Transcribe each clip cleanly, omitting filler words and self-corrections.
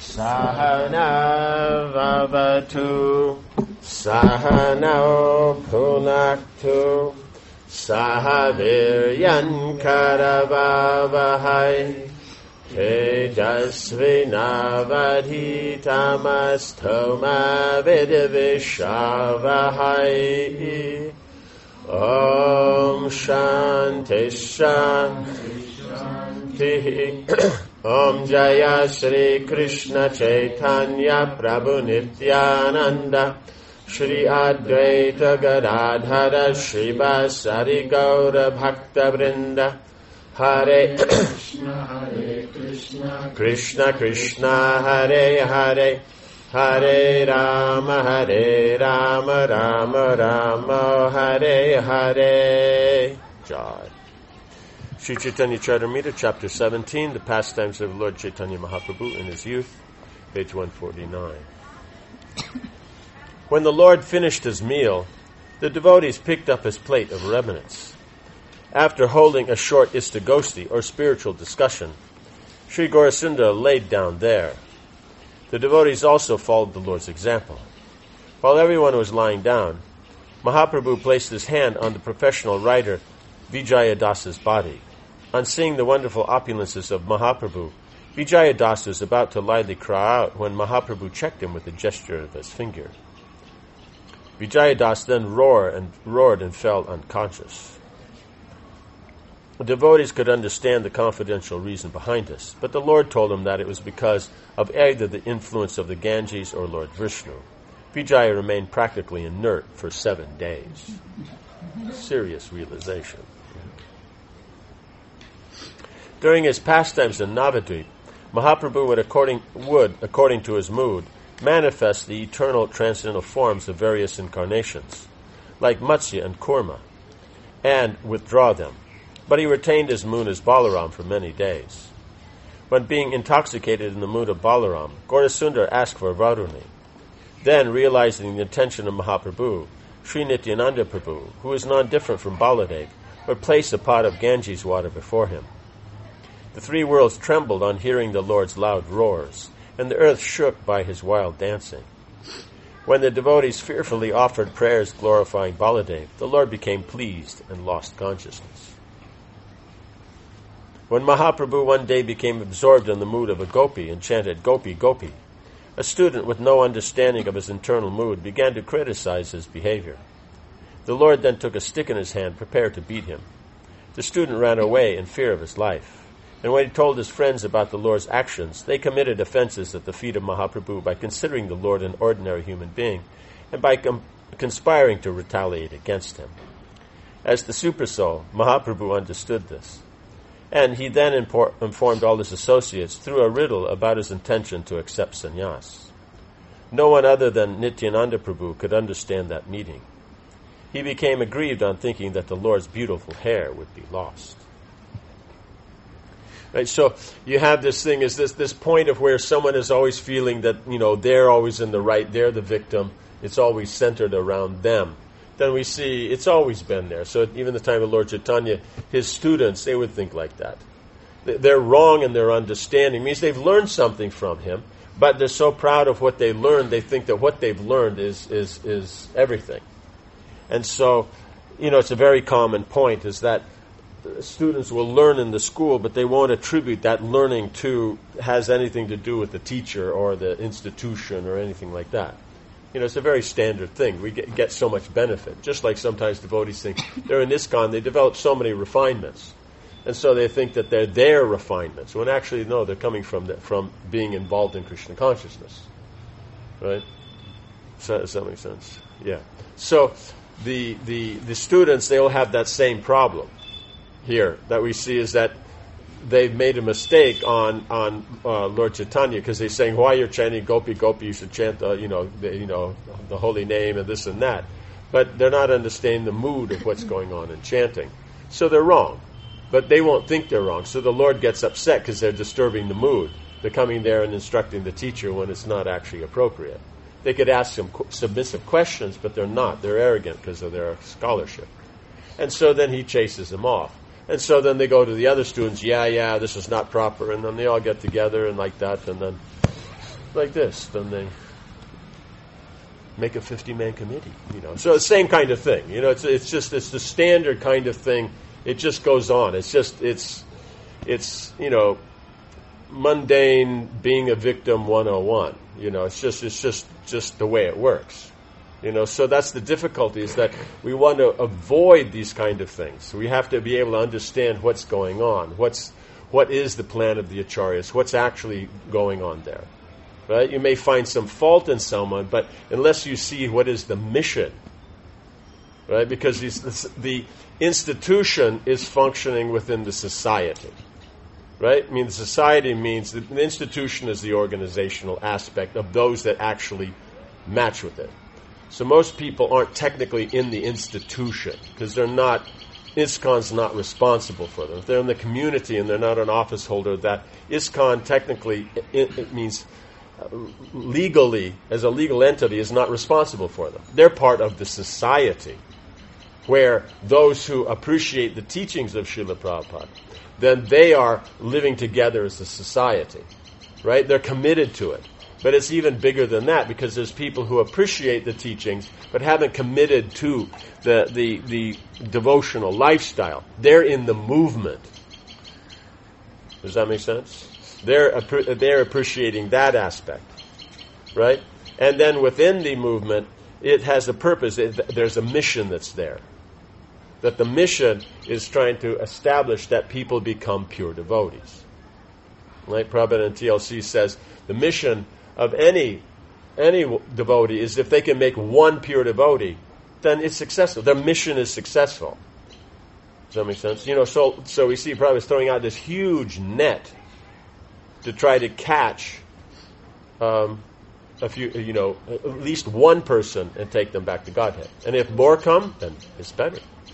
Sahana vavatu, Sahano punaktu, Sahaviryan karavavahai, Tejasvinavadhitamastoma vidivishavahai. Om Shanti Shanti. Om Jaya Shri Krishna Chaitanya Prabhu Nityananda Shri Advaita Gadadhara Shri Vasari Gaura Bhakta Vrinda. Hare Krishna Krishna Krishna Hare Hare Hare Rama Rama Rama Hare Hare. Jai. Sri Chaitanya Charitamrita, Chapter 17, The Pastimes of Lord Chaitanya Mahaprabhu in His Youth, page 149. When the Lord finished his meal, the devotees picked up his plate of remnants. After holding a short istagosti, or spiritual discussion, Sri Gaurasundara laid down there. The devotees also followed the Lord's example. While everyone was lying down, Mahaprabhu placed his hand on the professional writer Vijayadasa's body. On seeing the wonderful opulences of Mahaprabhu, Vijayadasa was about to lightly cry out when Mahaprabhu checked him with a gesture of his finger. Vijayadasa then roared and fell unconscious. The devotees could understand the confidential reason behind this, but the Lord told him that it was because of either the influence of the Ganges or Lord Vishnu. Vijaya remained practically inert for 7 days. Serious realization. During his pastimes in Navadvip, Mahaprabhu would, according to his mood, manifest the eternal transcendental forms of various incarnations, like Matsya and Kurma, and withdraw them. But he retained his mood as Balaram for many days. When being intoxicated in the mood of Balaram, Gaurasundara asked for Varuni. Then, realizing the intention of Mahaprabhu, Sri Nityananda Prabhu, who is non-different from Baladev, would place a pot of Ganges water before him. The 3 worlds trembled on hearing the Lord's loud roars, and the earth shook by his wild dancing. When the devotees fearfully offered prayers glorifying Baladev, the Lord became pleased and lost consciousness. When Mahaprabhu one day became absorbed in the mood of a gopi and chanted Gopi, Gopi, a student with no understanding of his internal mood began to criticize his behavior. The Lord then took a stick in his hand, prepared to beat him. The student ran away in fear of his life. And when he told his friends about the Lord's actions, they committed offenses at the feet of Mahaprabhu by considering the Lord an ordinary human being and by conspiring to retaliate against him. As the Supersoul, Mahaprabhu understood this. And he then informed all his associates through a riddle about his intention to accept sannyas. No one other than Nityananda Prabhu could understand that meeting. He became aggrieved on thinking that the Lord's beautiful hair would be lost. Right, so you have this thing, is this point of where someone is always feeling that, they're always in the right, they're the victim, it's always centered around them. Then we see it's always been there. So even the time of Lord Chaitanya, his students, they would think like that. They're wrong in their understanding. It means they've learned something from him, but they're so proud of what they learned, they think that what they've learned is everything. And so, it's a very common point, is that students will learn in the school, but they won't attribute that learning has anything to do with the teacher or the institution or anything like that. It's a very standard thing. We get so much benefit. Just like sometimes devotees think they're in ISKCON, they develop so many refinements. And so they think that they're their refinements, when actually, no, they're coming from being involved in Krishna consciousness. Right? So, does that make sense? Yeah. So the students, they all have that same problem here that we see, is that they've made a mistake on Lord Chaitanya, because they're saying, why you're chanting Gopi Gopi, you should chant the holy name and this and that. But they're not understanding the mood of what's going on in chanting. So they're wrong. But they won't think they're wrong. So the Lord gets upset because they're disturbing the mood. They're coming there and instructing the teacher when it's not actually appropriate. They could ask some submissive questions, but they're not. They're arrogant because of their scholarship. And so then he chases them off. And so then they go to the other students, this is not proper, and then they all get together and like that, and then like this, then they make a 50-man committee. So the same kind of thing. It's the standard kind of thing. It just goes on. It's mundane being a victim 101. It's just the way it works. So that's the difficulty, is that we want to avoid these kind of things. We have to be able to understand what's going on. What is the plan of the Acharyas? What's actually going on there? Right? You may find some fault in someone, but unless you see what is the mission, right? Because the institution is functioning within the society, right? I mean, the society means the institution is the organizational aspect of those that actually match with it. So most people aren't technically in the institution because they're not. ISKCON's not responsible for them. If they're in the community and they're not an office holder, that ISKCON technically it means legally, as a legal entity, is not responsible for them. They're part of the society, where those who appreciate the teachings of Srila Prabhupada, then they are living together as a society, right? They're committed to it. But it's even bigger than that, because there's people who appreciate the teachings but haven't committed to the devotional lifestyle. They're in the movement. Does that make sense? They're appreciating that aspect, right? And then within the movement, it has a purpose. There's a mission that's there. That the mission is trying to establish that people become pure devotees. Right? Prabhupada in TLC says the mission of any devotee is if they can make one pure devotee, then it's successful. Their mission is successful. Does that make sense? So we see Prabhupada is throwing out this huge net to try to catch a few, at least one person and take them back to Godhead. And if more come, then it's better.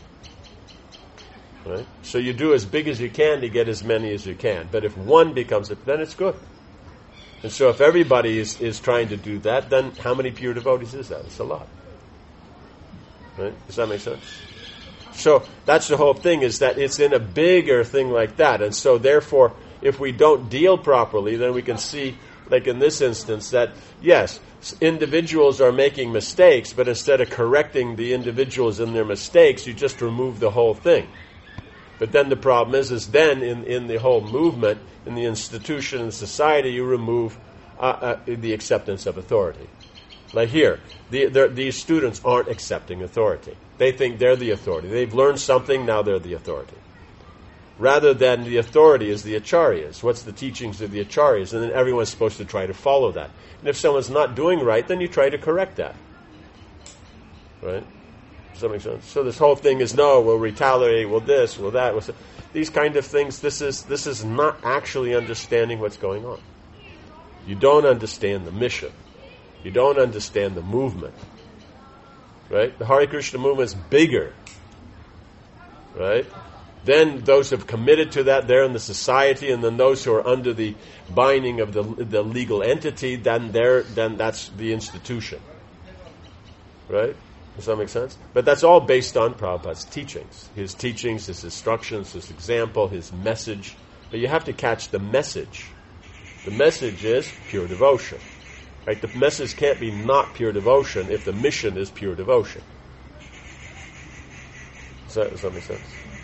Right? So you do as big as you can to get as many as you can. But if one becomes it, then it's good. And so if everybody is trying to do that, then how many pure devotees is that? It's a lot. Right? Does that make sense? So that's the whole thing, is that it's in a bigger thing like that. And so therefore, if we don't deal properly, then we can see, like in this instance, that yes, individuals are making mistakes, but instead of correcting the individuals in their mistakes, you just remove the whole thing. But then the problem is then in the whole movement, in the institution and society, you remove the acceptance of authority. Like here, these students aren't accepting authority. They think they're the authority. They've learned something, now they're the authority. Rather than the authority is the acharyas. What's the teachings of the acharyas? And then everyone's supposed to try to follow that. And if someone's not doing right, then you try to correct that. Right? Does that make sense? So this whole thing is, no, we'll retaliate, we'll this, we'll that. These kind of things, this is not actually understanding what's going on. You don't understand the mission. You don't understand the movement. Right? The Hare Krishna movement is bigger. Right? Then those who have committed to that, they're in the society, and then those who are under the binding of the legal entity, then that's the institution. Right? Does that make sense? But that's all based on Prabhupada's teachings. His teachings, his instructions, his example, his message. But you have to catch the message. The message is pure devotion. Right? The message can't be not pure devotion if the mission is pure devotion. Does that make sense?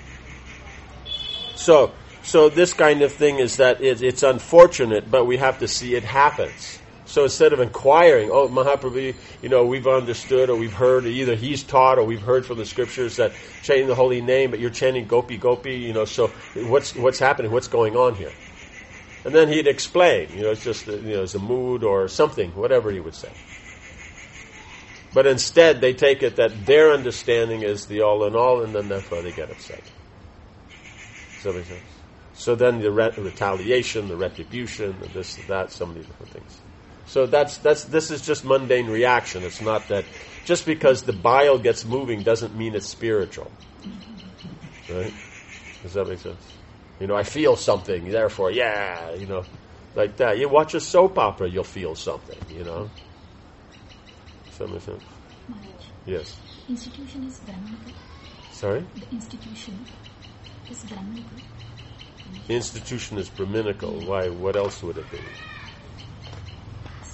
So this kind of thing is that it's unfortunate, but we have to see it happens. So instead of inquiring, oh, Mahaprabhu, we've understood or we've heard, or either he's taught or we've heard from the scriptures that chanting the holy name, but you're chanting Gopi Gopi, so what's happening? What's going on here? And then he'd explain, it's just, it's a mood or something, whatever he would say. But instead, they take it that their understanding is the all in all, and then therefore they get upset. Does that make sense? So then the retaliation, the retribution, the this, that, so many different things. So this is just mundane reaction. It's not that just because the bile gets moving doesn't mean it's spiritual. Right? Does that make sense? I feel something, therefore, like that. You watch a soap opera, you'll feel something, Does that make sense? Maharaj. Yes. Institution is Brahmanical. Sorry? The institution is Brahmanical. Institution is Brahminical. Why? What else would it be?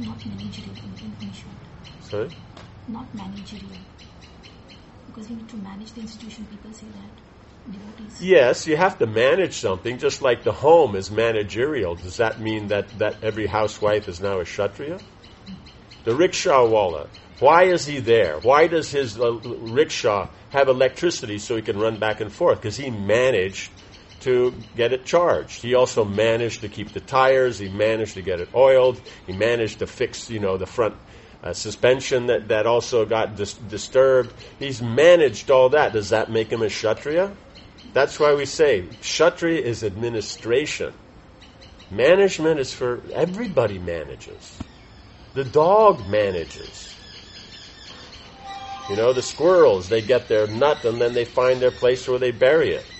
Not managerial in short. Sorry? Not managerial. Because we need to manage the institution. People say that. Devotees. Yes, you have to manage something, just like the home is managerial. Does that mean that every housewife is now a Kshatriya? The rickshawwala, why is he there? Why does his rickshaw have electricity so he can run back and forth? Because he managed to get it charged. He also managed to keep the tires. He managed to get it oiled. He managed to fix, the front suspension that also got disturbed. He's managed all that. Does that make him a Kshatriya? That's why we say Kshatriya is administration. Management is for everybody manages. The dog manages. The squirrels, they get their nut and then they find their place where they bury it.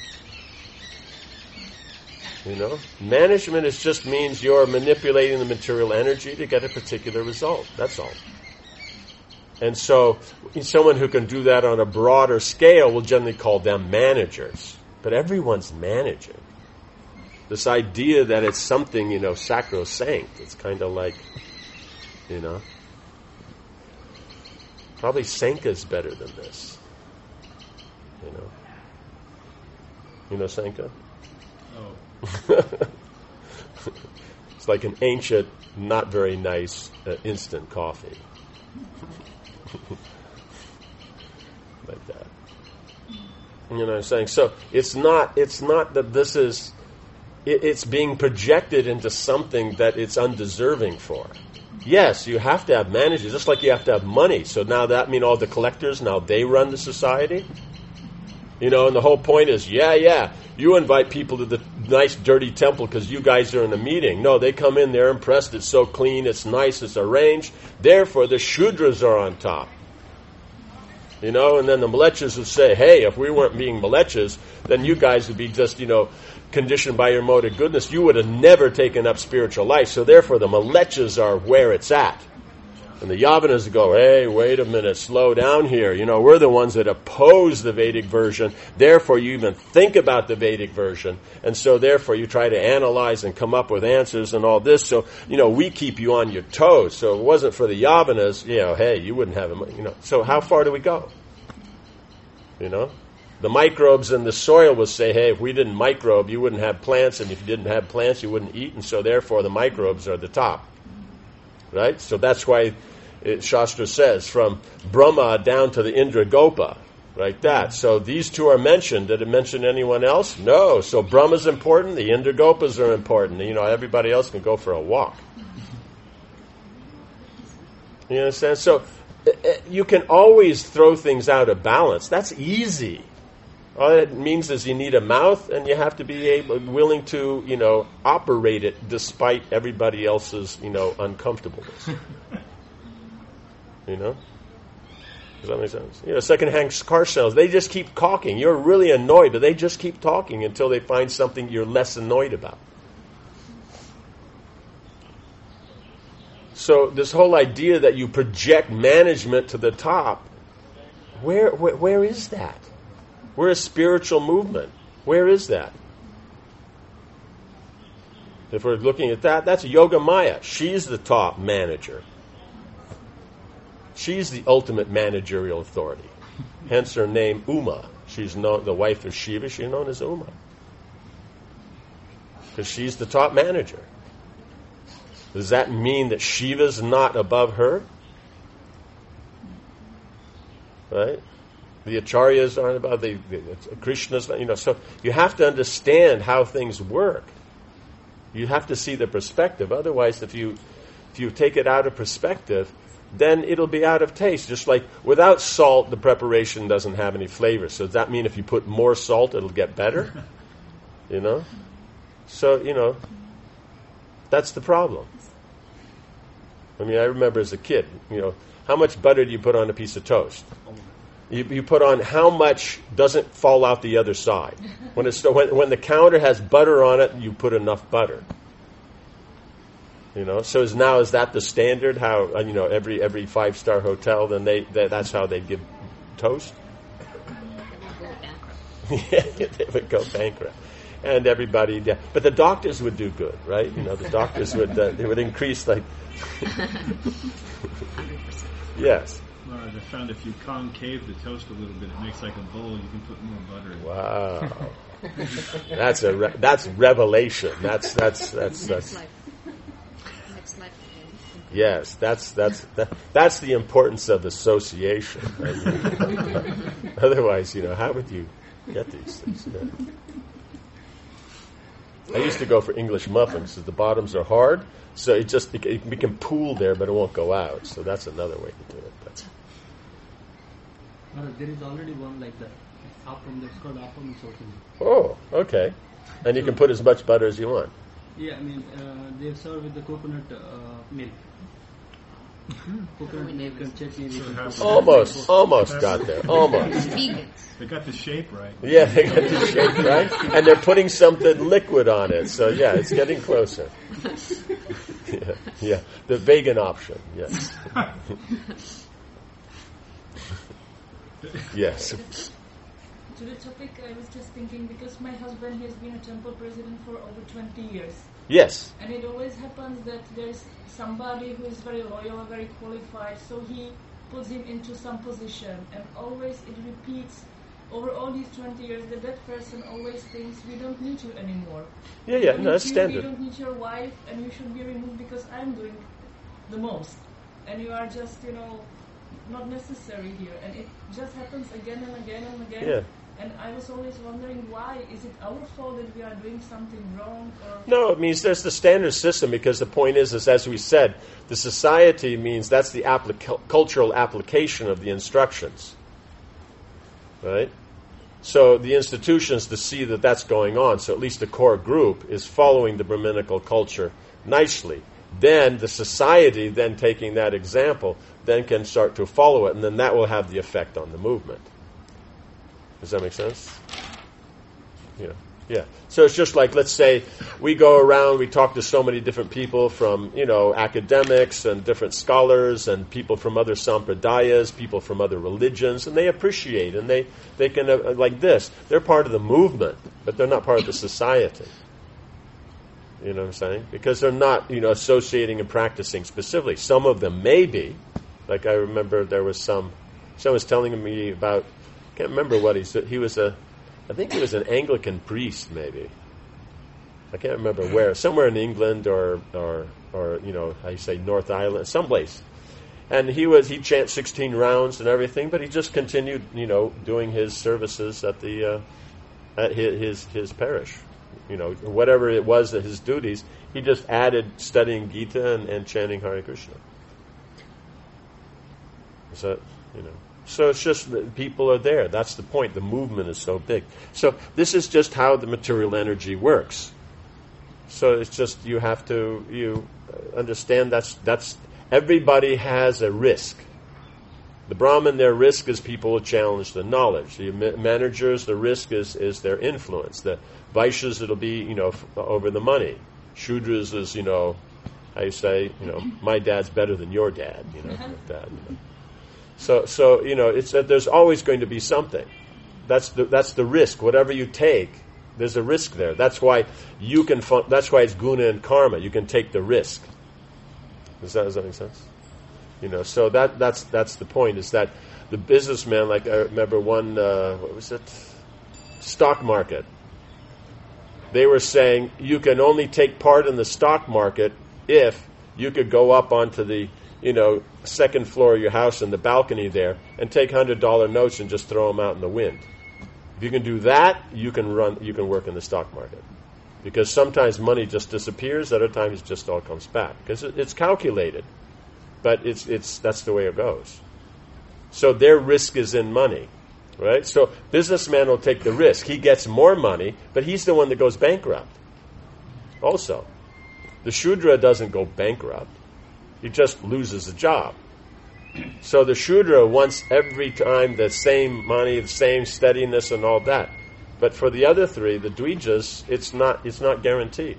Management just means you're manipulating the material energy to get a particular result. That's all. And so someone who can do that on a broader scale, we'll generally call them managers. But everyone's managing. This idea that it's something, sacrosanct. It's kind of like, probably Sanka's better than this. You know Sanka? Oh. It's like an ancient, not very nice instant coffee. Like that. You know what I'm saying? So it's not that this is, it's being projected into something that it's undeserving for. Yes, you have to have managers, just like you have to have money. So now that mean all the collectors, now they run the society? And the whole point is, you invite people to the nice dirty temple because you guys are in a meeting. No, they come in, they're impressed, it's so clean, it's nice, it's arranged. Therefore, the Shudras are on top. And then the Malechas would say, hey, if we weren't being Malechas, then you guys would be just, conditioned by your mode of goodness. You would have never taken up spiritual life. So therefore, the Malechas are where it's at. And the Yavanas go, hey, wait a minute, slow down here. We're the ones that oppose the Vedic version. Therefore, you even think about the Vedic version. And so therefore, you try to analyze and come up with answers and all this. So, we keep you on your toes. So if it wasn't for the Yavanas, hey, you wouldn't have it. So how far do we go? The microbes in the soil will say, hey, if we didn't microbe, you wouldn't have plants. And if you didn't have plants, you wouldn't eat. And so therefore, the microbes are the top. Right? So that's why Shastra says, from Brahma down to the Indra Gopa, like that. So these two are mentioned. Did it mention anyone else? No. So Brahma's important, the Indra Gopas are important. Everybody else can go for a walk. You understand? So you can always throw things out of balance. That's easy. All it means is you need a mouth and you have to be willing to, operate it despite everybody else's, uncomfortableness. Does that make sense? Secondhand car sales, they just keep talking. You're really annoyed, but they just keep talking until they find something you're less annoyed about. So this whole idea that you project management to the top, where is that? We're a spiritual movement. Where is that? If we're looking at that, that's Yoga Maya. She's the top manager. She's the ultimate managerial authority. Hence her name, Uma. She's known, the wife of Shiva, she's known as Uma. Because she's the top manager. Does that mean that Shiva's not above her? Right? The Acharyas aren't above, Krishna's not, so you have to understand how things work. You have to see the perspective. Otherwise, if you take it out of perspective, then it'll be out of taste. Just like without salt, the preparation doesn't have any flavor. So does that mean if you put more salt, it'll get better? So, that's the problem. I remember as a kid, how much butter do you put on a piece of toast? You put on how much doesn't fall out the other side. When the counter has butter on it, you put enough butter. So is that the standard? How every 5-star hotel, then that's how they give toast. Yeah, they would go bankrupt. and everybody. Yeah. But the doctors would do good, right? The doctors would it would increase like. 100%. Yes. Well, I found if you concave the toast a little bit, it makes like a bowl. You can put more butter in. Wow. That's revelation. That's Next life. Next life. yes. That's the importance of association. Right? Otherwise, how would you get these things? Yeah. I used to go for English muffins. So the bottoms are hard, so it can pool there, but it won't go out. So that's another way to do it. There is already one like that. Appam, that's called appam sotini. Oh, okay. And you can put as much butter as you want. Yeah, I mean, they serve with the coconut milk. Coconut milk and chutney. Almost got there. Almost. Vegans. They got the shape right. Yeah, they got the shape right. And they're putting something liquid on it. So, yeah, it's getting closer. Yeah. The vegan option, yes. Yes. To the topic, I was just thinking, because my husband has been a temple president for over 20 years. Yes. And it always happens that there's somebody who is very loyal, very qualified, so he puts him into some position. And always it repeats over all these 20 years that person always thinks, we don't need you anymore. Yeah, no, that's standard. We don't need your wife, and you should be removed because I'm doing the most. And you are just, not necessary here. And it just happens again and again and again. Yeah. And I was always wondering, why? Is it our fault that we are doing something wrong? Or No, it means there's the standard system, because the point is as we said, the society means that's the cultural application of the instructions. Right? So the institutions to see that that's going on, so at least the core group is following the Brahminical culture nicely. Then the society, then taking that example, then can start to follow it, and then that will have the effect on the movement. Does that make sense? Yeah. So it's just like, let's say we go around, we talk to so many different people from, academics and different scholars and people from other sampradayas, people from other religions, and they appreciate, and they can, like this, they're part of the movement, but they're not part of the society. You know what I'm saying? Because they're not, associating and practicing specifically. Some of them may be. Like I remember there was someone was telling me about, I can't remember what he said. I think he was an Anglican priest, maybe. I can't remember where. Somewhere in England or how you say, North Ireland, someplace. And he chants 16 rounds and everything, but he just continued, doing his services at his parish. Whatever it was that his duties, he just added studying Gita and chanting Hare Krishna. So, so it's just that people are there. That's the point. The movement is so big. So this is just how the material energy works. So it's just you have to understand that's everybody has a risk. The Brahmin, their risk is people will challenge the knowledge. The managers, the risk is their influence. The Vaishyas, it'll be, over the money. Shudras is, how you say, my dad's better than your dad, like that. So it's that there's always going to be something. That's the risk. Whatever you take, there's a risk there. That's why that's why it's guna and karma. You can take the risk. Does that make sense? So that's the point, is that the businessman, like I remember one, what was it? Stock market. They were saying you can only take part in the stock market if you could go up onto the, second floor of your house in the balcony there and take $100 notes and just throw them out in the wind. If you can do that, you can work in the stock market. Because sometimes money just disappears, other times it just all comes back. Because it's calculated. But that's the way it goes. So their risk is in money, right? So businessman will take the risk. He gets more money, but he's the one that goes bankrupt. Also, the Shudra doesn't go bankrupt. He just loses a job. So the Shudra wants every time the same money, the same steadiness and all that. But for the other three, the Dvijas, it's not guaranteed.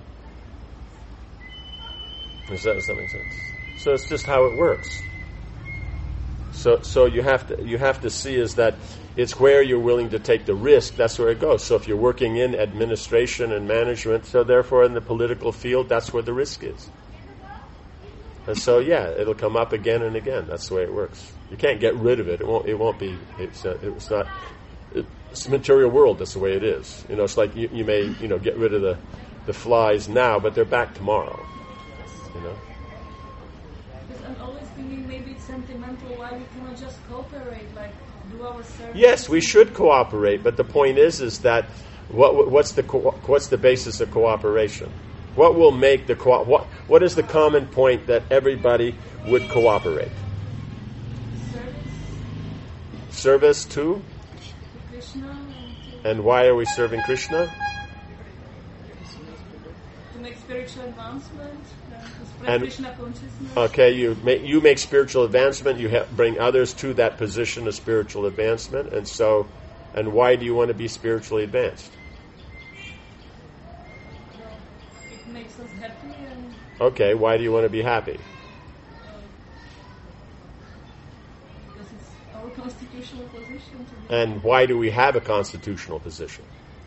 Does that make sense? So it's just how it works. So you have to see is that it's where you're willing to take the risk. That's where it goes. So if you're working in administration and management, so therefore in the political field, that's where the risk is. And so it'll come up again and again. That's the way it works. You can't get rid of it. It won't be. It's not. It's the material world. That's the way it is. It's like you may get rid of the flies now, but they're back tomorrow. Because I'm always thinking maybe it's sentimental. Why we cannot just cooperate, like do our service? Yes, we should cooperate, but the point is that what's the basis of cooperation? What will make the what is the common point that everybody would cooperate? Service to Krishna. And why are we serving Krishna? To make spiritual advancement, to spread And- Krishna consciousness. Okay, you make spiritual advancement. You bring others to that position of spiritual advancement, and why do you want to be spiritually advanced? It makes us happy, and Okay, why do you want to be happy? because it's our constitutional position to be. And why do we have a constitutional position?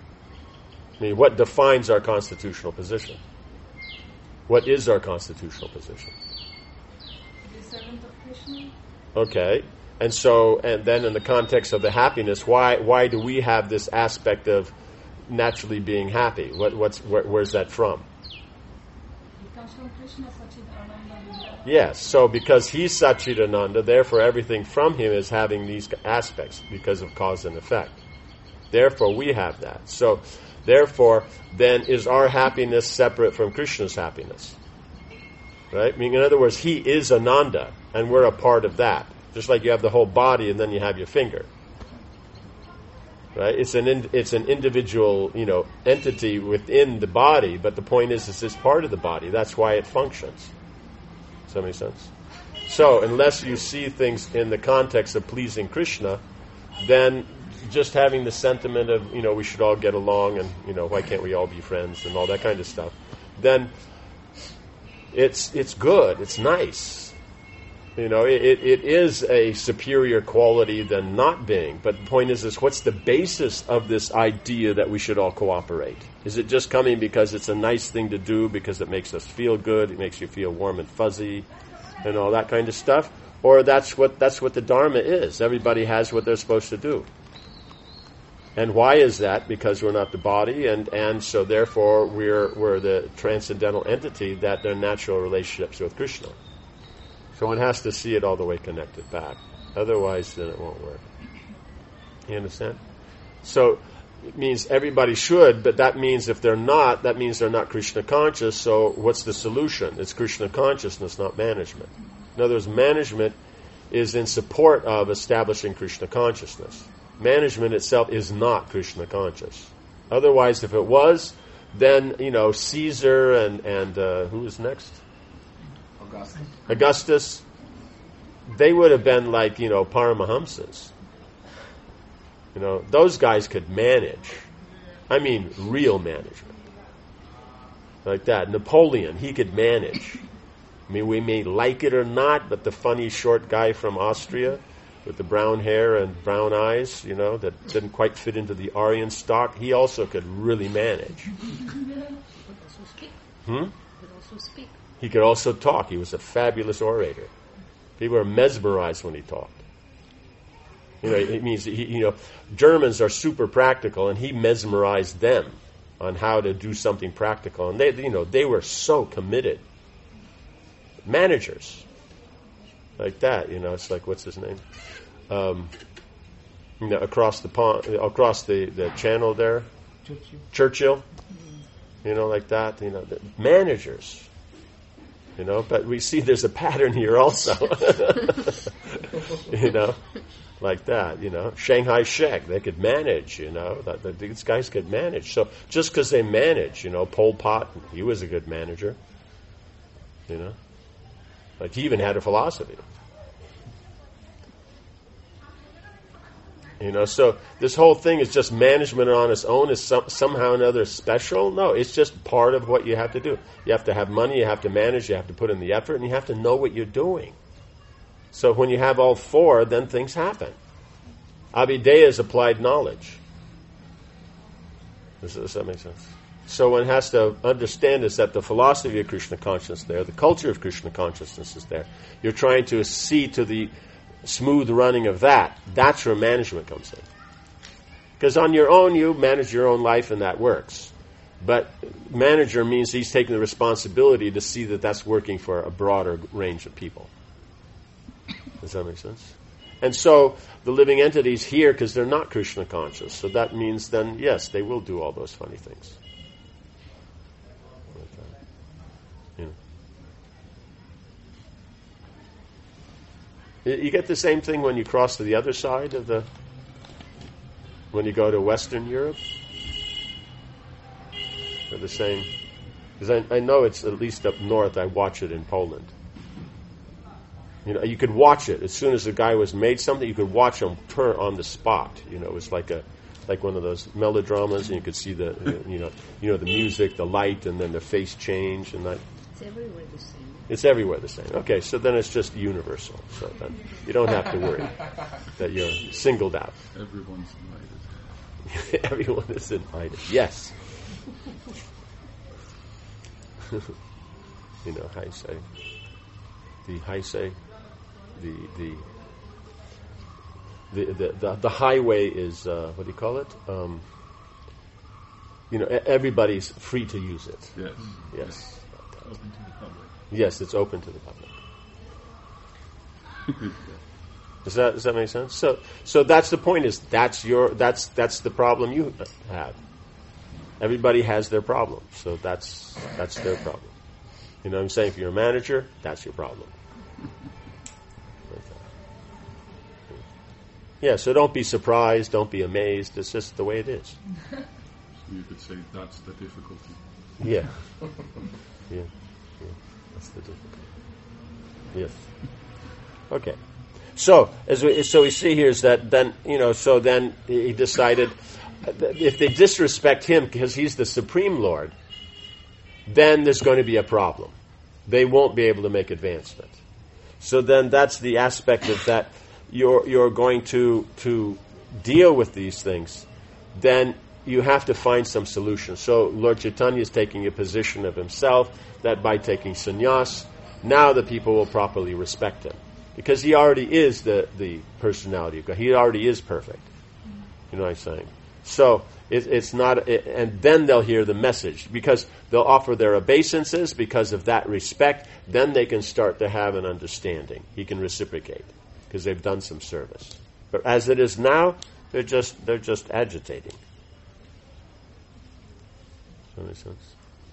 I mean, what defines our constitutional position? What is our constitutional position? The servant of Krishna. Okay, and then in the context of the happiness, why do we have this aspect of naturally being happy? Where's that from? It comes from Krishna, Satchidananda. Yes, so because he's Satchidananda, therefore everything from him is having these aspects because of cause and effect. Therefore we have that. So, therefore, then is our happiness separate from Krishna's happiness? Right? I mean, in other words, he is Ananda, and we're a part of that. Just like you have the whole body and then you have your finger. Right? It's an individual, entity within the body, but the point is it's part of the body. That's why it functions. Does that make sense? So, unless you see things in the context of pleasing Krishna, then just having the sentiment of, we should all get along and, why can't we all be friends and all that kind of stuff, then it's good, it's nice. It is a superior quality than not being. But the point is what's the basis of this idea that we should all cooperate? Is it just coming because it's a nice thing to do, because it makes us feel good, it makes you feel warm and fuzzy, and all that kind of stuff? Or that's what the Dharma is. Everybody has what they're supposed to do. And why is that? Because we're not the body, and so therefore we're the transcendental entity that their natural relationships with Krishna. So one has to see it all the way connected back. Otherwise, then it won't work. You understand? So it means everybody should, but that means if they're not, that means they're not Krishna conscious. So what's the solution? It's Krishna consciousness, not management. In other words, management is in support of establishing Krishna consciousness. Management itself is not Krishna conscious. Otherwise, if it was, then, Caesar and who was next? Augustus, they would have been like, Paramahamsas. Those guys could manage. I mean, real management. Like that. Napoleon, he could manage. I mean, we may like it or not, but the funny short guy from Austria with the brown hair and brown eyes, that didn't quite fit into the Aryan stock, he also could really manage. He could also talk. He was a fabulous orator. People were mesmerized when he talked. It means, Germans are super practical, and he mesmerized them on how to do something practical. And they were so committed. Managers. Like that, it's like, what's his name? Across the pond, across the channel there. Churchill. Like that. The managers. But we see there's a pattern here also. Like that, Shanghai Shek, they could manage, these guys could manage. So just because they manage, Pol Pot, he was a good manager, Like he even had a philosophy. So this whole thing is just management on its own is somehow or another special. No, it's just part of what you have to do. You have to have money, you have to manage, you have to put in the effort, and you have to know what you're doing. So when you have all four, then things happen. Abhideya is applied knowledge. Does that make sense? So one has to understand is that the philosophy of Krishna consciousness is there, the culture of Krishna consciousness is there. You're trying to see to the smooth running of that. That's where management comes in. Because on your own, you manage your own life and that works. But manager means he's taking the responsibility to see that that's working for a broader range of people. Does that make sense? And so the living entities here, because they're not Krishna conscious, so that means then, yes, they will do all those funny things. You get the same thing when you cross to the other side of when you go to Western Europe. They're the same. Because I know it's at least up north. I watch it in Poland. You could watch it as soon as the guy was made something. You could watch him turn on the spot. It was like one of those melodramas, and you could see the the music, the light, and then the face change, and that. It's everywhere the same. It's everywhere the same. Okay, so then it's just universal. So then you don't have to worry that you're singled out. Everyone's invited. Everyone is invited. Yes. Heisei. The Heisei. The highway is what do you call it? Everybody's free to use it. Yes. Yes. Open to the public. Yes, it's open to the public. Does that make sense? So that's the point. Is that's the problem you have. Everybody has their problem, so that's their problem. You know what I'm saying? If you're a manager, that's your problem. Yeah, so don't be surprised, don't be amazed. It's just the way it is. You could say that's the difficulty. Yeah. Yeah. That's the difficulty. Yes. Okay. So we see here is that then so then he decided if they disrespect him because he's the Supreme Lord, then there's going to be a problem. They won't be able to make advancement. So then that's the aspect of that you're going to deal with these things. Then you have to find some solution. So Lord Chaitanya is taking a position of himself that by taking sannyas, now the people will properly respect him. Because he already is the personality of God. He already is perfect. You know what I'm saying? So it's not, and then they'll hear the message. Because they'll offer their obeisances because of that respect, then they can start to have an understanding. He can reciprocate because they've done some service. But as it is now, they're just agitating. Does that make sense?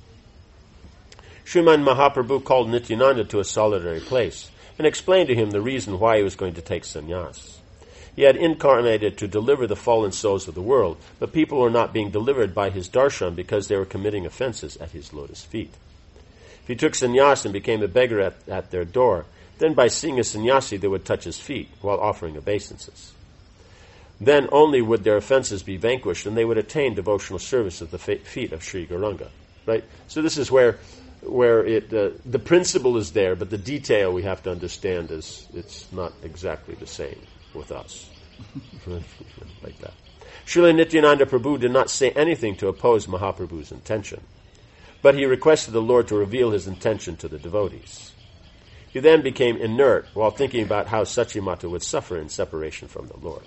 Sriman Mahaprabhu called Nityananda to a solitary place and explained to him the reason why he was going to take sannyas. He had incarnated to deliver the fallen souls of the world, but people were not being delivered by his darshan because they were committing offenses at his lotus feet. If he took sannyas and became a beggar at their door, then by seeing a sannyasi they would touch his feet while offering obeisances. Then only would their offenses be vanquished and they would attain devotional service at the feet of Sri Gauranga. Right? So this is where the principle is there, but the detail we have to understand is it's not exactly the same with us. Like that. Srila Nityananda Prabhu did not say anything to oppose Mahaprabhu's intention, but he requested the Lord to reveal his intention to the devotees. He then became inert while thinking about how Sachimata would suffer in separation from the Lord.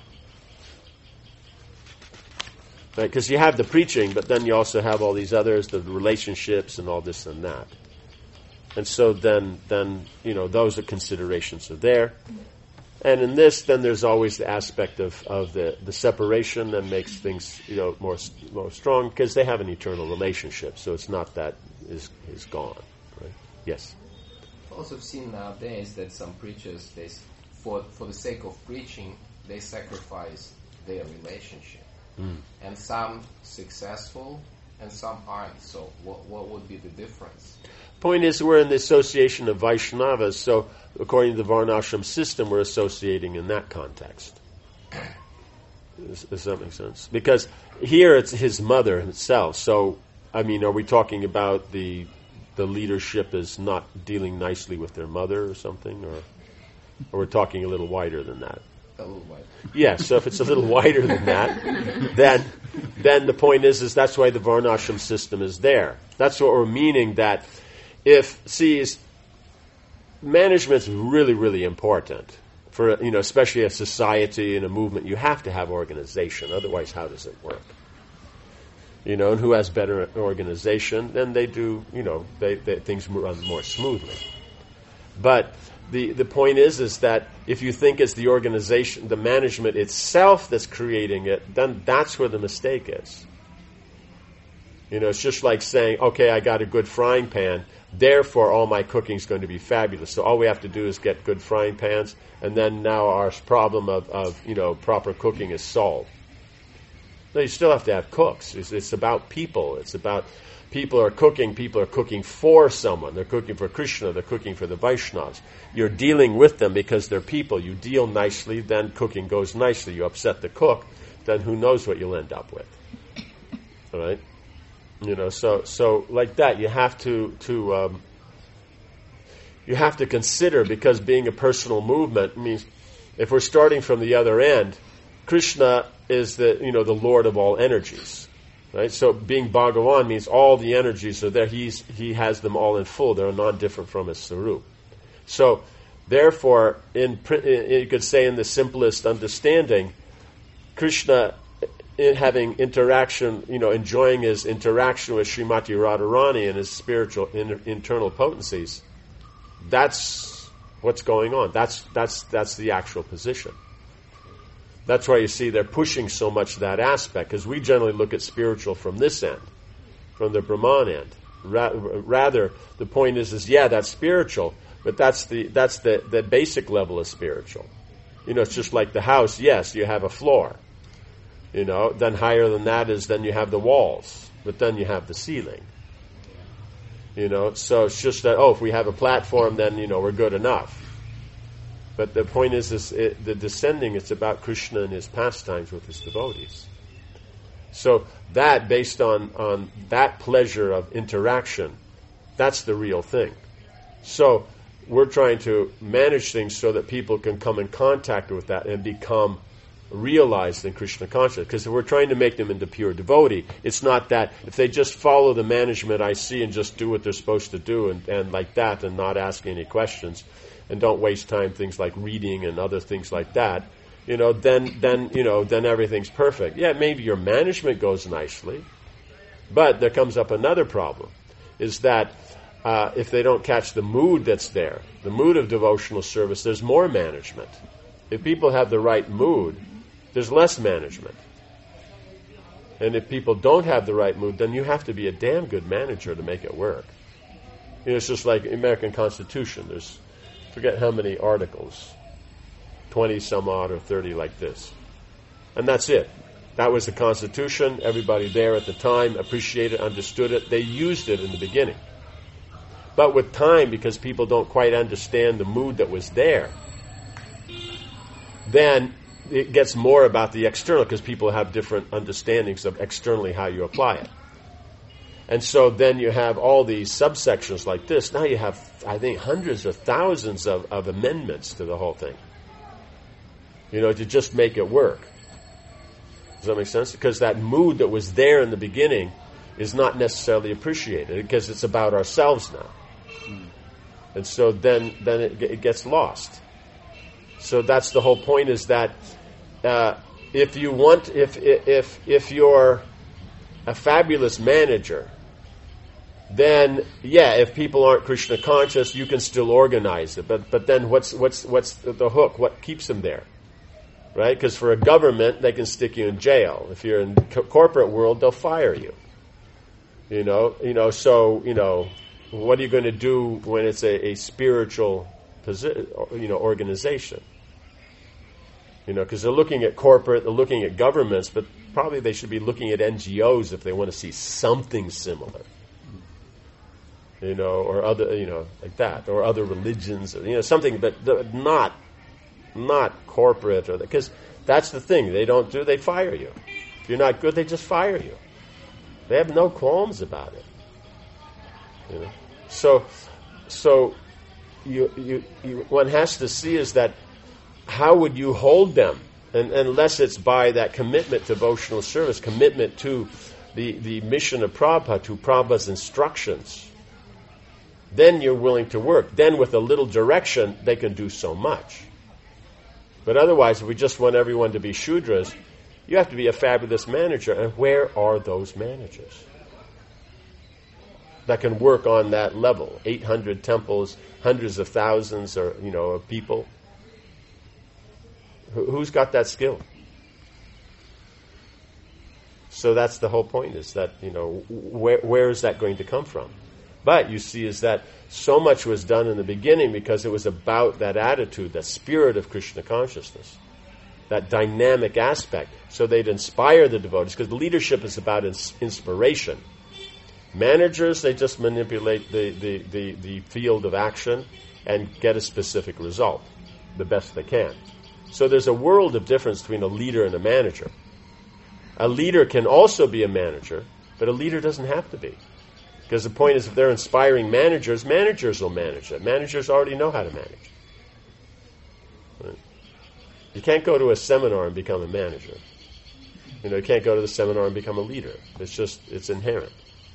Right, because you have the preaching, but then you also have all these others, the relationships and all this and that. And so then those are considerations are there. And in this, then there's always the aspect of the separation that makes things more strong because they have an eternal relationship. So it's not that is gone. Right? Yes. I've also seen nowadays that some preachers, for the sake of preaching, they sacrifice their relationship. And some successful and some aren't. So what would be the difference? Point is, we're in the association of Vaishnavas, so according to the Varnashram system, we're associating in that context. Does that make sense? Because here it's his mother himself. So, are we talking about the leadership is not dealing nicely with their mother or something? Or Or we're talking a little wider than that. A little white. Yeah, so if it's a little wider than that, then the point is that's why the Varnashram system is there. That's what we're meaning, that management's really, really important for, especially a society and a movement. You have to have organization. Otherwise, how does it work? And who has better organization, then they do, things run more smoothly. But the point is that if you think it's the organization, the management itself that's creating it, then that's where the mistake is. It's just like saying, okay, I got a good frying pan, therefore all my cooking's going to be fabulous. So all we have to do is get good frying pans, and then now our problem of proper cooking is solved. No, you still have to have cooks. It's about people. It's about people are cooking for someone. They're cooking for Krishna, they're cooking for the Vaishnavas. You're dealing with them because they're people. You deal nicely, then cooking goes nicely. You upset the cook, then who knows what you'll end up with. All right? So like that, you have to consider, because being a personal movement means if we're starting from the other end, Krishna is the Lord of all energies, right? So being Bhagavan means all the energies are there. He has them all in full. They're non-different from his Sarup. So therefore, you could say in the simplest understanding, Krishna, in having interaction, enjoying his interaction with Srimati Radharani and his spiritual internal potencies, that's what's going on. That's the actual position. That's why you see they're pushing so much that aspect, because we generally look at spiritual from this end, from the Brahman end. Rather, the point is that's spiritual, but that's the basic level of spiritual. It's just like the house. Yes, you have a floor. Then higher than that is then you have the walls, but then you have the ceiling. So it's just that, if we have a platform, then, we're good enough. But the point is the descending, it's about Krishna and his pastimes with his devotees. So that, based on that pleasure of interaction, that's the real thing. So we're trying to manage things so that people can come in contact with that and become realized in Krishna consciousness. Because if we're trying to make them into pure devotee, it's not that if they just follow the management I see and just do what they're supposed to do and like that, and not ask any questions, and don't waste time things like reading and other things like that, then everything's perfect. Yeah, maybe your management goes nicely, but there comes up another problem, is that if they don't catch the mood that's there, the mood of devotional service, there's more management. If people have the right mood, there's less management. And if people don't have the right mood, then you have to be a damn good manager to make it work. It's just like American Constitution. There's, forget how many articles, 20 some odd or 30 like this. And that's it. That was the Constitution. Everybody there at the time appreciated, understood it. They used it in the beginning. But with time, because people don't quite understand the mood that was there, then it gets more about the external, because people have different understandings of externally how you apply it. And so then you have all these subsections like this. Now you have, I think, hundreds or thousands of amendments to the whole thing, to just make it work. Does that make sense? Because that mood that was there in the beginning is not necessarily appreciated, because it's about ourselves now. And so then it gets lost. So that's the whole point, is that if you're a fabulous manager, then if people aren't Krishna conscious, you can still organize it. But then what's the hook? What keeps them there? Right? Because for a government, they can stick you in jail. If you're in the corporate world, they'll fire you. So what are you going to do when it's a spiritual organization? Because they're looking at corporate, they're looking at governments, but probably they should be looking at NGOs if they want to see something similar. Or other, like that, or other religions, something, but not corporate, or because that's the thing they fire you. If you're not good, they just fire you. They have no qualms about it. So one has to see is that how would you hold them? And unless it's by that commitment to devotional service, commitment to the mission of Prabhupada, to Prabhupada's instructions, then you're willing to work. Then with a little direction, they can do so much. But otherwise, if we just want everyone to be Shudras, you have to be a fabulous manager. And where are those managers that can work on that level? 800 temples, hundreds of thousands of people. Who's got that skill? So that's the whole point, is that, where is that going to come from? But you see is that so much was done in the beginning because it was about that attitude, that spirit of Krishna consciousness, that dynamic aspect. So they'd inspire the devotees, because leadership is about inspiration. Managers, they just manipulate the field of action and get a specific result, the best they can. So there's a world of difference between a leader and a manager. A leader can also be a manager, but a leader doesn't have to be. Because the point is, if they're inspiring managers, managers will manage it. Managers already know how to manage. Right? You can't go to a seminar and become a manager. You can't go to the seminar and become a leader. It's inherent.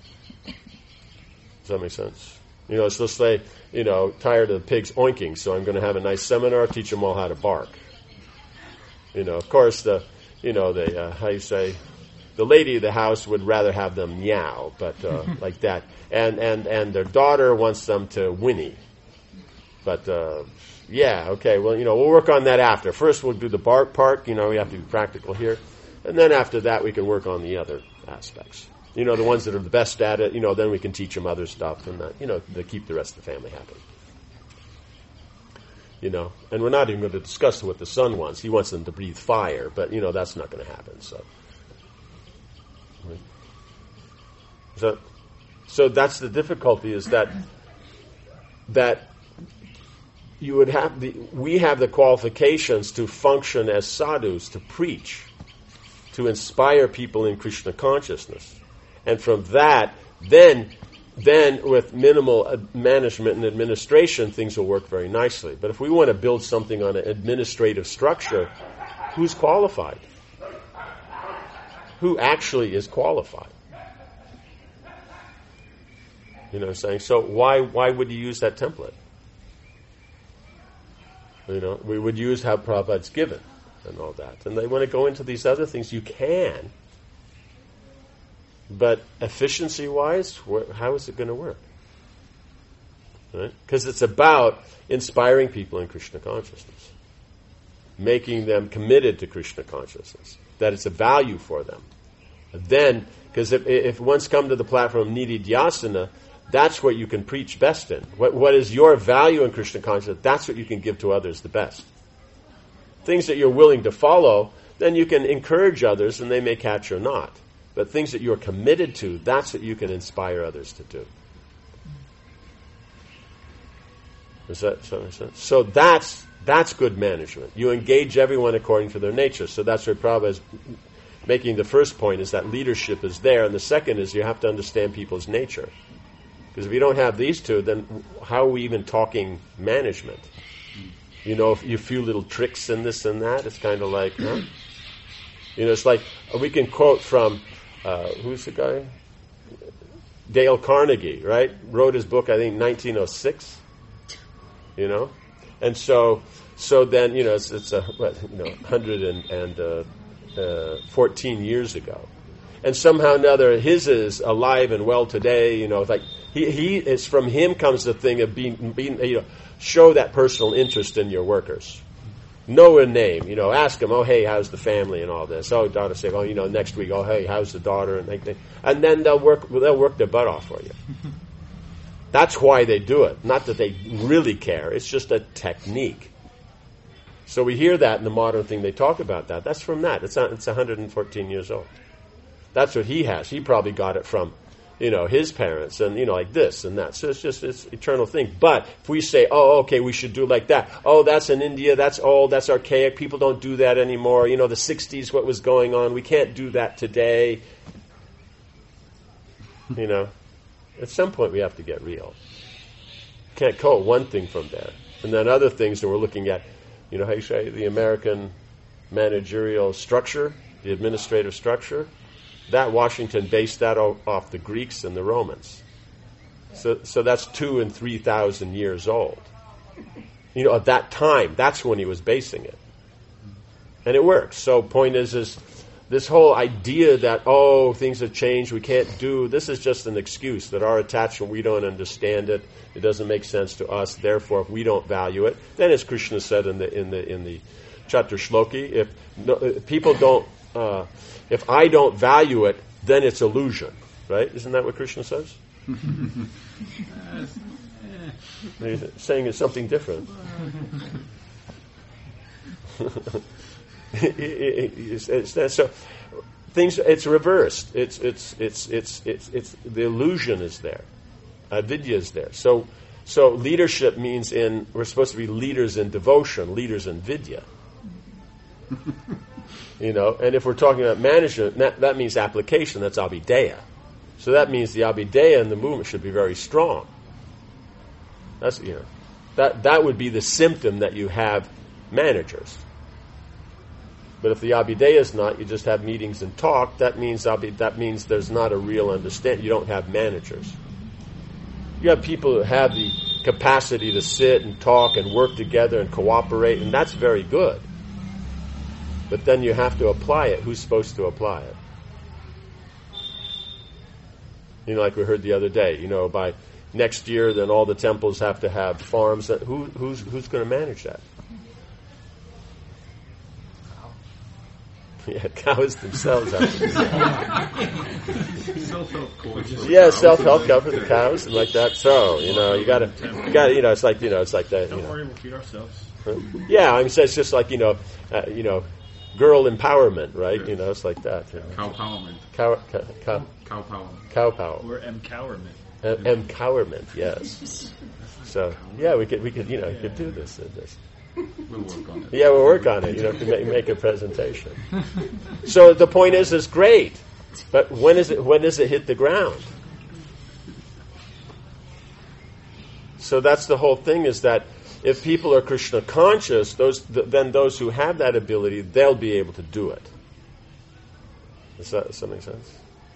Does that make sense? It's just like, tired of the pigs oinking, so I'm going to have a nice seminar, teach them all how to bark. Of course, how you say, the lady of the house would rather have them meow, but like that. And their daughter wants them to whinny. But, okay, well, we'll work on that after. First we'll do the bark part, we have to be practical here. And then after that we can work on the other aspects. The ones that are the best at it, then we can teach them other stuff and that, to keep the rest of the family happy. And we're not even going to discuss what the son wants. He wants them to breathe fire, but, that's not going to happen, so. So that's the difficulty, is that you would have we have the qualifications to function as sadhus, to preach, to inspire people in Krishna consciousness. And from that, then with minimal management and administration, things will work very nicely. But if we want to build something on an administrative structure, who's qualified? Who actually is qualified? You know what I'm saying? So why would you use that template? We would use how Prabhupada's given and all that. And they want to go into these other things. You can. But efficiency-wise, how is it going to work? Right? Because it's about inspiring people in Krishna consciousness. Making them committed to Krishna consciousness. That it's a value for them. Then, because if one's come to the platform of nididhyasana, that's what you can preach best in. What is your value in Krishna consciousness, that's what you can give to others the best. Things that you're willing to follow, then you can encourage others and they may catch or not. But things that you're committed to, that's what you can inspire others to do. Does that make sense? So that's good management. You engage everyone according to their nature. So that's where Prabhupada is making the first point, is that leadership is there. And the second is you have to understand people's nature. Because if you don't have these two, then how are we even talking management? If you few little tricks in this and that, it's kind of like, huh? It's like, we can quote from, who's the guy? Dale Carnegie, right? Wrote his book, I think, 1906. And so then, it's 114 years ago. And somehow or another, his is alive and well today. Like it's from him comes the thing of being show that personal interest in your workers. Know a name. Ask them. Oh, hey, how's the family and all this? Oh, daughter say, oh, next week. Oh, hey, how's the daughter? And then they'll work their butt off for you. That's why they do it. Not that they really care. It's just a technique. So we hear that in the modern thing. They talk about that. That's from that. It's 114 years old. That's what he has. He probably got it from, his parents and, like this and that. So it's eternal thing. But if we say, oh, okay, we should do like that. Oh, that's in India. That's old. That's archaic. People don't do that anymore. The 60s, what was going on. We can't do that today. At some point we have to get real. Can't quote one thing from there. And then other things that we're looking at, how you say, the American managerial structure, the administrative structure, that Washington based that off the Greeks and the Romans. So that's 2,000 and 3,000 years old. At that time, that's when he was basing it. And it works. So point is this whole idea that, things have changed, we can't do, this is just an excuse that our attachment, we don't understand it, it doesn't make sense to us, therefore if we don't value it, then as Krishna said in the Chatur Shloki, if people don't, if I don't value it, then it's illusion, right? Isn't that what Krishna says? He's saying it's something different. So things, it's reversed. It's the illusion is there. Avidya is there. So leadership means we're supposed to be leaders in devotion, leaders in vidya. And if we're talking about management, that means application. That's abhideya. So that means the abhideya in the movement should be very strong. That's that would be the symptom that you have managers. But if the abhideya is not, you just have meetings and talk. That means there's not a real understanding. You don't have managers. You have people who have the capacity to sit and talk and work together and cooperate, and that's very good. But then you have to apply it. Who's supposed to apply it? Like we heard the other day, by next year, then all the temples have to have farms. Who's going to manage that? Yeah, cows themselves have to do that. Self-help course. Yeah, self-help for the cows and like that. So, you got to, it's like that. Don't worry, we'll feed ourselves. Yeah, so it's just like, girl empowerment, right? It's like that. Cow-powerment. Cow power. Or empowerment. Empowerment, yes. So, yeah, we could do this. We'll work on it. Yeah, we'll work on it. To make a presentation. So the point is great, but when does it hit the ground? So that's the whole thing. Is that if people are Krishna conscious, then those who have that ability, they'll be able to do it. Does that make sense?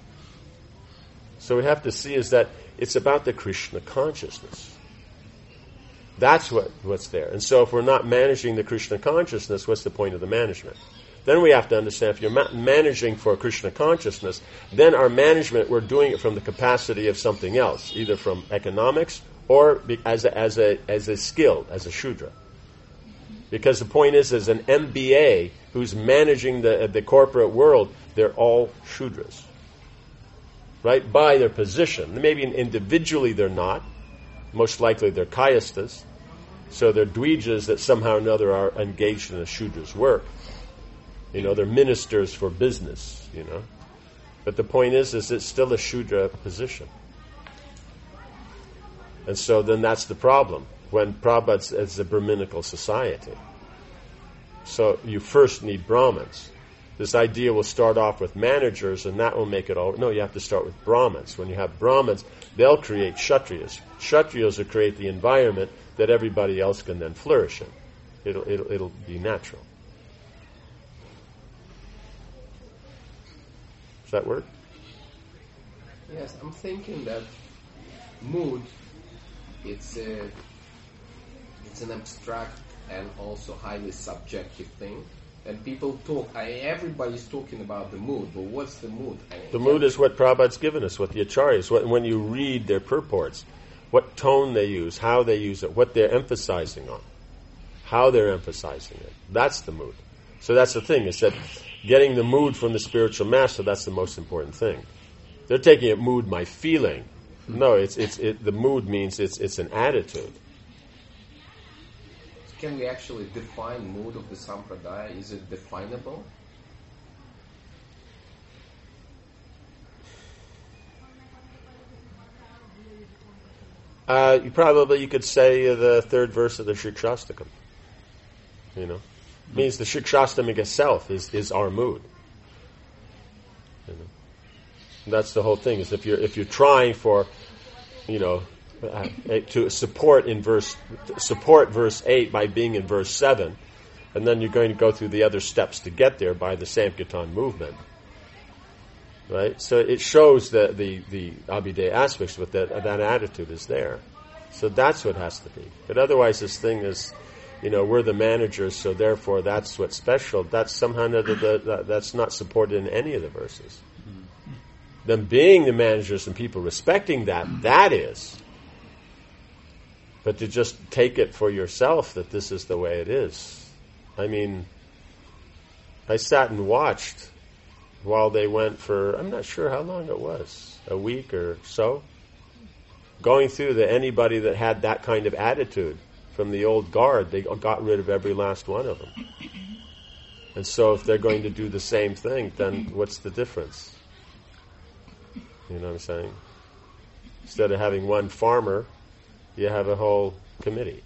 So we have to see is that it's about the Krishna consciousness. That's what's there. And so if we're not managing the Krishna consciousness, what's the point of the management? Then we have to understand if you're managing for Krishna consciousness, then our management, we're doing it from the capacity of something else, either from economics or as a skill, as a Shudra. Because the point is, as an MBA who's managing the corporate world, they're all Shudras. Right? By their position. Maybe individually they're not. Most likely they're kayastas. So they're dvijas that somehow or another are engaged in a Shudra's work. They're ministers for business, But the point is it's still a Shudra position. And so then that's the problem. When Prabhupada is a Brahminical society. So you first need Brahmins. This idea will start off with managers, and that will make it all. No, you have to start with Brahmins. When you have Brahmins, they'll create Kshatriyas. Kshatriyas will create the environment that everybody else can then flourish in. It'll be natural. Does that work? Yes, I'm thinking that mood, it's an abstract and also highly subjective thing. And people talk, everybody's talking about the mood, but what's the mood? The mood is what Prabhupada's given us, what the acharyas, when you read their purports, what tone they use, how they use it, what they're emphasizing on, how they're emphasizing it. That's the mood. So that's the thing, is that getting the mood from the spiritual master, that's the most important thing. They're taking it mood, my feeling. No, the mood means it's an attitude. Can we actually define mood of the Sampradaya? Is it definable? You could say the third verse of the Shikshastakam. Means the Shikshastamika itself is our mood. That's the whole thing. Is if you're trying for, to support verse 8 by being in verse 7, and then you're going to go through the other steps to get there by the Sankirtan movement. Right? So it shows that the Abhidheya aspects with that attitude is there. So that's what has to be. But otherwise this thing is, we're the managers, so therefore that's what's special. That's somehow that's not supported in any of the verses. Them being the managers and people respecting that is. But to just take it for yourself that this is the way it is. I mean, I sat and watched while they went for, I'm not sure how long it was, a week or so, going through anybody that had that kind of attitude from the old guard, they got rid of every last one of them. And so if they're going to do the same thing, then what's the difference? You know what I'm saying? Instead of having one farmer, you have a whole committee.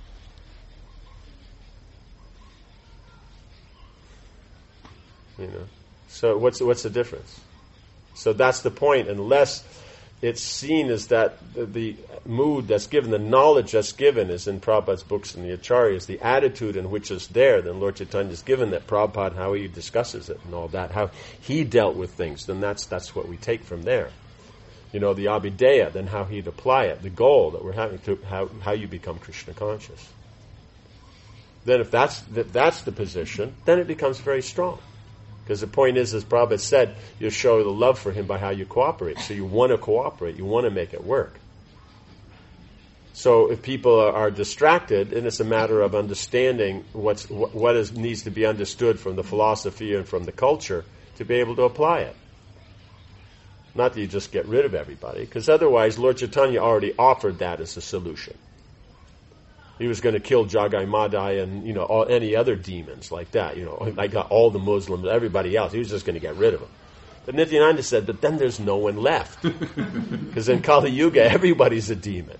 So what's the difference? So that's the point. Unless it's seen as that the mood that's given, the knowledge that's given is in Prabhupada's books and the Acharyas, the attitude in which is there, then Lord Chaitanya is given that Prabhupada, how he discusses it and all that, how he dealt with things, then that's what we take from there. The Abhidheya, then how he'd apply it, the goal that we're having to how you become Krishna conscious. Then if that's the position, then it becomes very strong. Because the point is, as Prabhupada said, you show the love for him by how you cooperate. So you want to cooperate, you want to make it work. So if people are distracted, and it's a matter of understanding what needs to be understood from the philosophy and from the culture to be able to apply it. Not that you just get rid of everybody, because otherwise Lord Chaitanya already offered that as a solution. He was going to kill Jagai Madai and any other demons like that. Like all the Muslims, everybody else. He was just going to get rid of them. But Nityananda said, but then there's no one left, because in Kali Yuga everybody's a demon.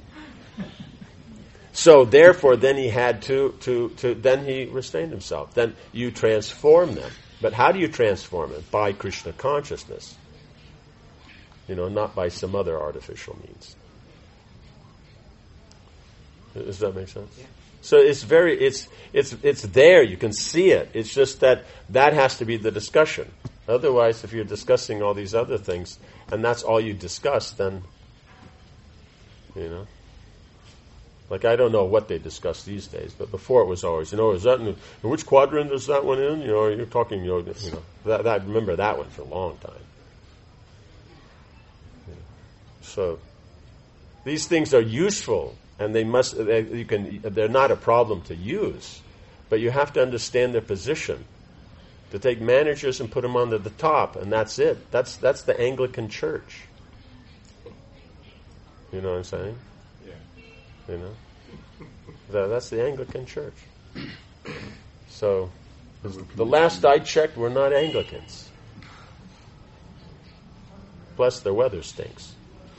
So therefore, then he had to then he restrained himself. Then you transform them. But how do you transform them? By Krishna consciousness. Not by some other artificial means. Does that make sense? Yeah. So it's there. You can see it. It's just that has to be the discussion. Otherwise, if you're discussing all these other things and that's all you discuss, then like I don't know what they discuss these days, but before it was always is that in which quadrant is that one in? You're talking that remember that one for a long time. So these things are useful. And they're not a problem to use, but you have to understand their position. To take managers and put them onto the top, and that's it. That's the Anglican Church. You know what I'm saying? Yeah. That's the Anglican Church. So, the last I checked, we're not Anglicans. Plus, their weather stinks.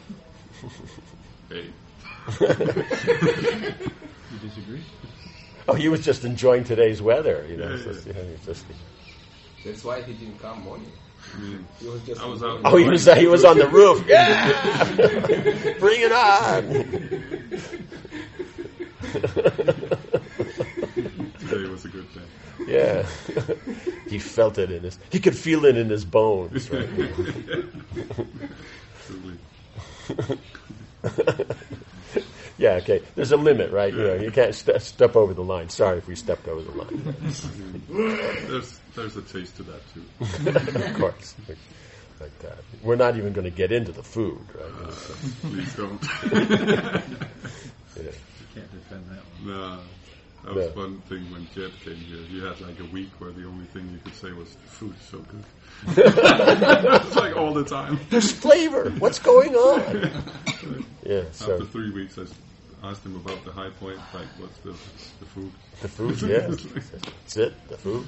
Hey. You disagree? Oh, he was just enjoying today's weather, That's why he didn't come morning. He was just. He was on the roof. Yeah, bring it on. Today was a good day. Yeah, he felt it he could feel it in his bones. Right? Yeah, okay. There's a limit, right? You can't step over the line. Sorry if we stepped over the line. There's a taste to that too. Of course, like that. We're not even going to get into the food, right? Please don't. Yeah. You can't defend that one. No. That was one thing when Jed came here. You had like a week where the only thing you could say was, the food is so good. It's like all the time. There's flavor. What's going on? Yeah. So after 3 weeks, I asked him about the high point. Like, what's the food? The food, yeah. That's it. The food.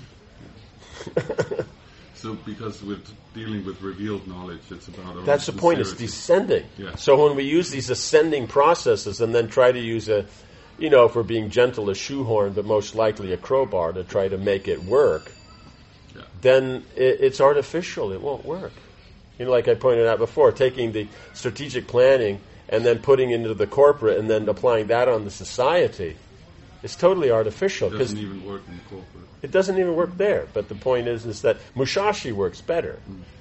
So, because we're dealing with revealed knowledge, it's about. That's the point. It's descending. Yeah. So when we use these ascending processes, and then try to use if we're being gentle, a shoehorn, but most likely a crowbar to try to make it work, then it's artificial. It won't work. Like I pointed out before, taking the strategic planning and then putting into the corporate and then applying that on the society, it's totally artificial. It doesn't even work in the corporate. It doesn't even work there. But the point is that Musashi works better,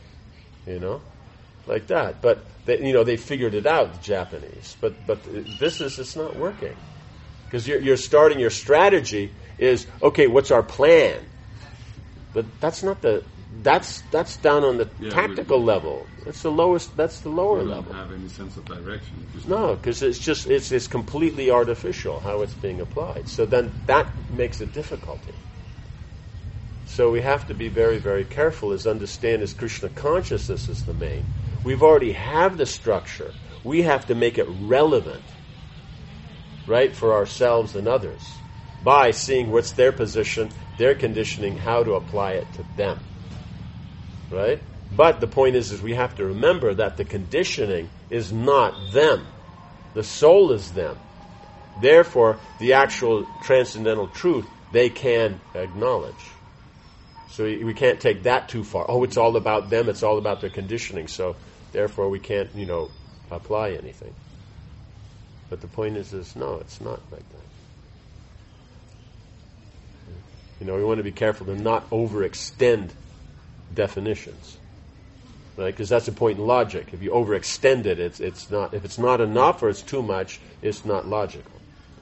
like that. But they figured it out, the Japanese. But it's not working, because you're starting, your strategy is, okay, what's our plan? But that's not that's down on the tactical level. That's the lowest. That's the lower level. Don't have any sense of direction. No, because it's completely artificial how it's being applied. So then that makes it difficulty. So we have to be very, very careful, understand as Krishna consciousness is the main. We've already have the structure. We have to make it relevant, right, for ourselves and others, by seeing what's their position, their conditioning, how to apply it to them. Right? But the point is we have to remember that the conditioning is not them. The soul is them. Therefore, the actual transcendental truth they can acknowledge. So we can't take that too far. Oh, it's all about them, it's all about their conditioning, so therefore we can't, apply anything. But the point is no, it's not like that. We want to be careful to not overextend definitions, right? Because that's a point in logic. If you overextend it, it's not. If it's not enough or it's too much, it's not logical.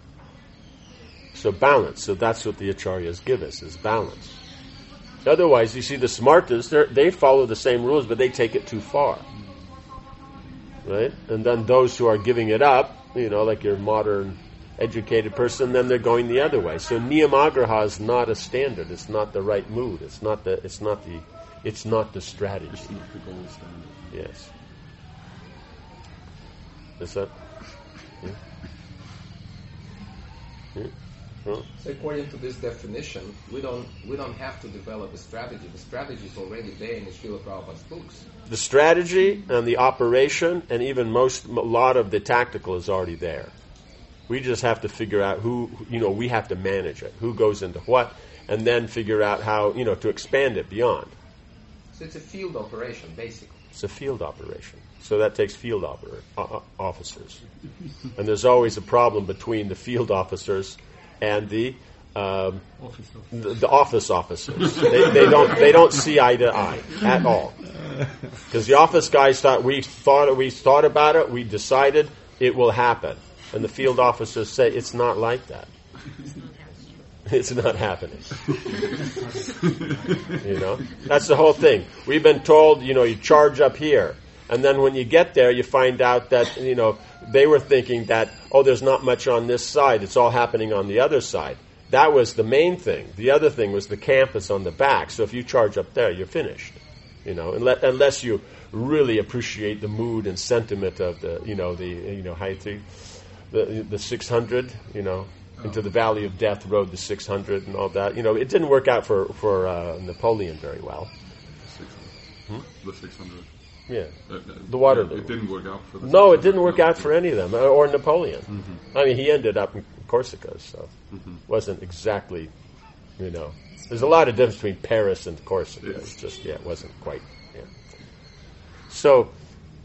So balance. So that's what the acharyas give us, is balance. Otherwise, you see the smartas, they follow the same rules, but they take it too far, right? And then those who are giving it up, like your modern educated person, then they're going the other way. So niyamagraha is not a standard. It's not the right mood. It's not the strategy. It's not the gold standard. Yes. Is that? Yeah. Yeah. Huh? So according to this definition, we don't have to develop a strategy. The strategy is already there in the Srila Prabhupada's books. The strategy and the operation and even a lot of the tactical is already there. We just have to figure out who, we have to manage it. Who goes into what, and then figure out how, to expand it beyond. So it's a field operation, basically. It's a field operation. So that takes field officers. And there's always a problem between the field officers and the office officers. They don't see eye to eye at all. Because the office guys thought we thought about it, we decided it will happen. And the field officers say it's not like that. It's not happening. That's the whole thing. We've been told, you charge up here. And then when you get there, you find out that, they were thinking that, there's not much on this side. It's all happening on the other side. That was the main thing. The other thing was the campus on the back. So if you charge up there, you're finished. Unless you really appreciate the mood and sentiment of the 600, into the Valley of Death rode the 600 and all that. It didn't work out for Napoleon very well. The 600. Yeah, the Waterloo. It didn't work out for them. No, it didn't work out for any of them, or Napoleon. Mm-hmm. I mean, he ended up in Corsica, so wasn't exactly, There's a lot of difference between Paris and Corsica. It's just, it wasn't quite, So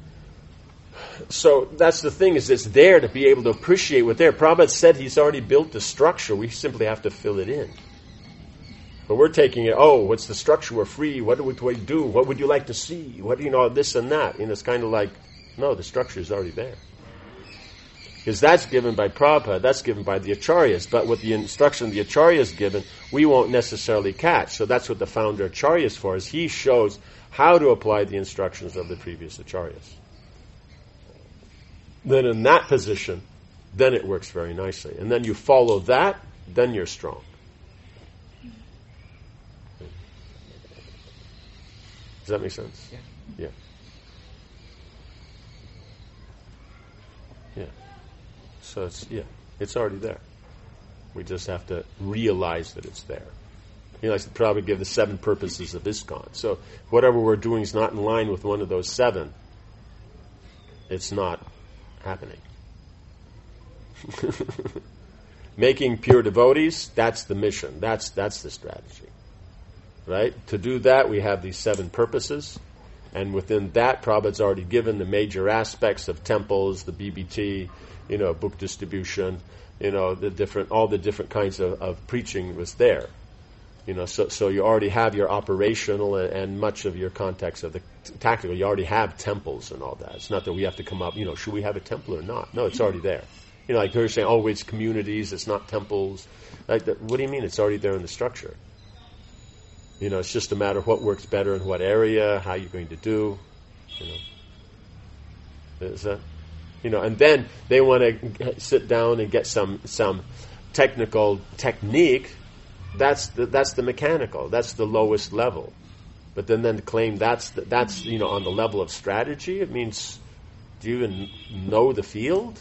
that's the thing, is it's there to be able to appreciate what there. Prabhupada said he's already built the structure. We simply have to fill it in. But we're taking it, what's the structure? We're free. What do we do? What would you like to see? What, this and that. It's kind of like, no, the structure is already there. Because that's given by Prabhupada, that's given by the acharyas. But with the instruction the acharyas given, we won't necessarily catch. So that's what the founder acharya is for, is he shows how to apply the instructions of the previous acharyas. Then in that position, then it works very nicely. And then you follow that, then you're strong. Does that make sense? Yeah. So it's already there. We just have to realize that it's there. He likes to probably give the 7 purposes of ISKCON. So whatever we're doing is not in line with one of those 7. It's not happening. Making pure devotees, that's the mission. That's the strategy. Right? To do that, we have these 7 purposes. And within that, Prabhupada's already given the major aspects of temples, the BBT, book distribution, all the different kinds of preaching was there. So you already have your operational and much of your context of the tactical. You already have temples and all that. It's not that we have to come up, should we have a temple or not? No, it's already there. Like they're saying, oh, it's communities, it's not temples. What do you mean? It's already there in the structure. It's just a matter of what works better in what area, how you're going to do. Is that? And then they want to sit down and get some technical technique. That's the mechanical. That's the lowest level. But then to claim that's on the level of strategy, it means, do you even know the field?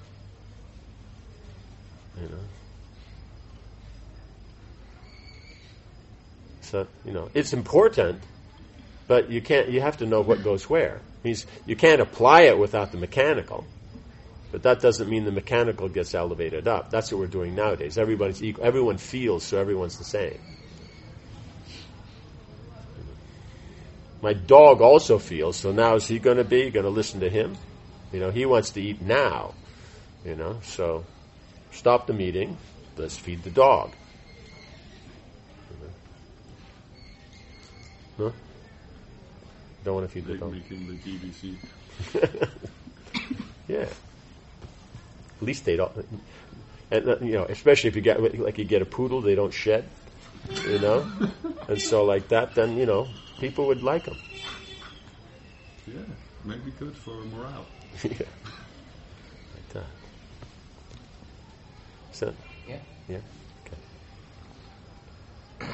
So it's important, but you have to know what goes where. It means you can't apply it without the mechanical. But that doesn't mean the mechanical gets elevated up. That's what we're doing nowadays. Everybody's equal. Everyone feels, so everyone's the same. My dog also feels, so now is he going to be? Going to listen to him? He wants to eat now. So stop the meeting. Let's feed the dog. Huh? Don't want to feed the dog. Making the BBC. Yeah. At least they don't, and especially if you get a poodle, they don't shed, and so like that, then people would like them. Yeah, maybe good for morale. Yeah, like that. So, yeah. Okay.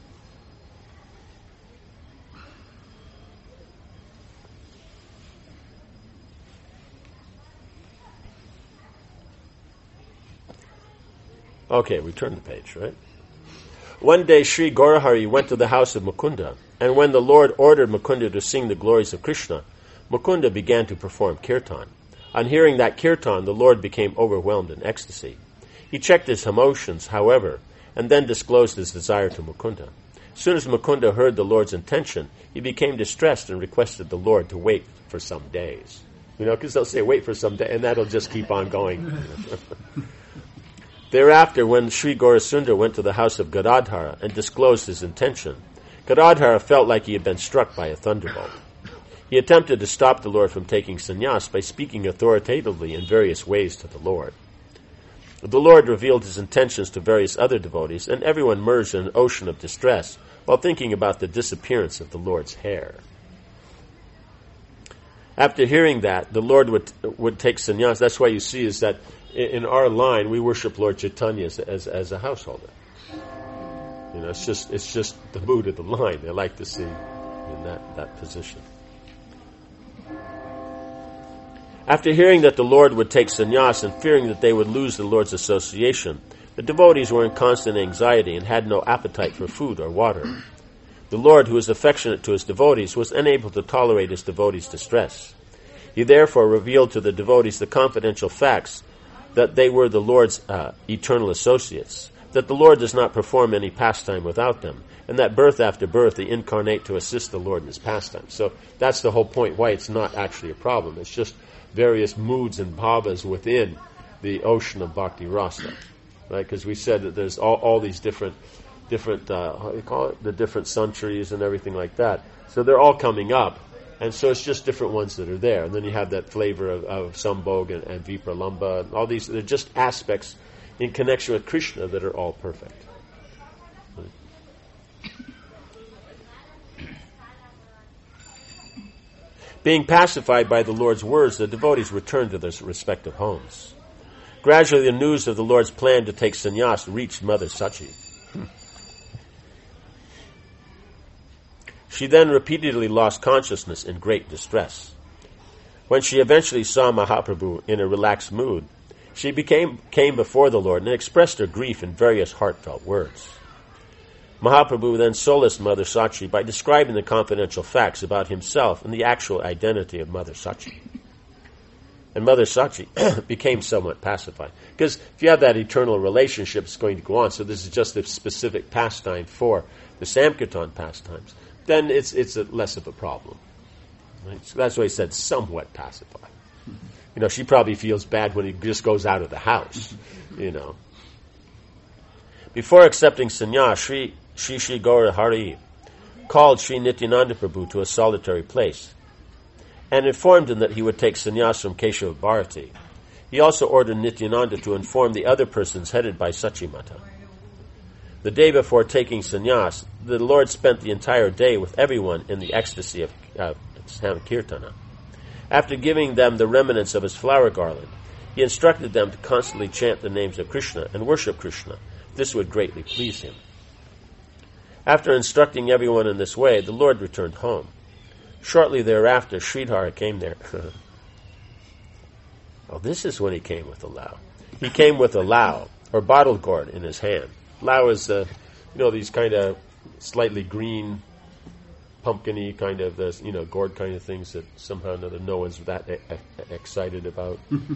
Okay, we turn the page, right? One day Sri Gaurahari went to the house of Mukunda, and when the Lord ordered Mukunda to sing the glories of Krishna, Mukunda began to perform kirtan. On hearing that kirtan, the Lord became overwhelmed in ecstasy. He checked his emotions, however, and then disclosed his desire to Mukunda. As soon as Mukunda heard the Lord's intention, he became distressed and requested the Lord to wait for some days. Because they'll say, wait for some days, and that'll just keep on going. Thereafter, when Sri Gaurasundar went to the house of Gadadhara and disclosed his intention, Gadadhara felt like he had been struck by a thunderbolt. He attempted to stop the Lord from taking sannyas by speaking authoritatively in various ways to the Lord. The Lord revealed his intentions to various other devotees, and everyone merged in an ocean of distress while thinking about the disappearance of the Lord's hair. After hearing that, the Lord would take sannyas. That's why you see is that in our line, we worship Lord Chaitanya as a householder. It's just the mood of the line. They like to see in that position. After hearing that the Lord would take sannyas and fearing that they would lose the Lord's association, the devotees were in constant anxiety and had no appetite for food or water. The Lord, who is affectionate to his devotees, was unable to tolerate his devotees' distress. He therefore revealed to the devotees the confidential facts that they were the Lord's eternal associates, that the Lord does not perform any pastime without them, and that birth after birth they incarnate to assist the Lord in his pastime. So that's the whole point why it's not actually a problem. It's just various moods and bhavas within the ocean of bhakti rasa, right? Because we said that there's all these different how do you call it? The different centuries and everything like that. So they're all coming up. And so it's just different ones that are there. And then you have that flavor of Sambhog and Vipralamba. All these, they're just aspects in connection with Krishna that are all perfect. Being pacified by the Lord's words, the devotees returned to their respective homes. Gradually, the news of the Lord's plan to take sannyas reached Mother Sachi. She then repeatedly lost consciousness in great distress. When she eventually saw Mahaprabhu in a relaxed mood, she came before the Lord and expressed her grief in various heartfelt words. Mahaprabhu then solaced Mother Sachi by describing the confidential facts about himself and the actual identity of Mother Sachi. And Mother Sachi became somewhat pacified. Because if you have that eternal relationship, it's going to go on. So this is just a specific pastime for the Sankirtan pastimes. Then it's less of a problem. Right? So that's why he said somewhat pacify. She probably feels bad when he just goes out of the house, Before accepting sannyas, Shri Gaura Hari called Sri Nityananda Prabhu to a solitary place and informed him that he would take sannyas from Keshava Bharati. He also ordered Nityananda to inform the other persons headed by Sachimata. The day before taking sannyas, the Lord spent the entire day with everyone in the ecstasy of Sankirtana. After giving them the remnants of his flower garland, he instructed them to constantly chant the names of Krishna and worship Krishna. This would greatly please him. After instructing everyone in this way, the Lord returned home. Shortly thereafter, Sridhara came there. This is when he came with a lao. He came with a lao, or bottle gourd, in his hand. Lao is, these kind of slightly green, pumpkin-y kind of, gourd kind of things that somehow or another no one's that excited about.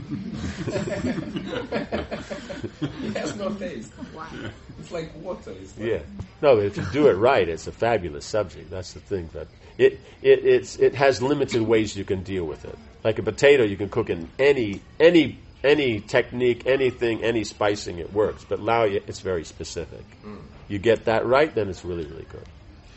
It has no taste. Wow. It's like water. Yeah. No, but if you do it right, it's a fabulous subject. That's the thing. But it has limited ways you can deal with it. Like a potato, you can cook in any technique, anything, any spicing, it works. But lao, it's very specific. You get that right, then it's really, really good.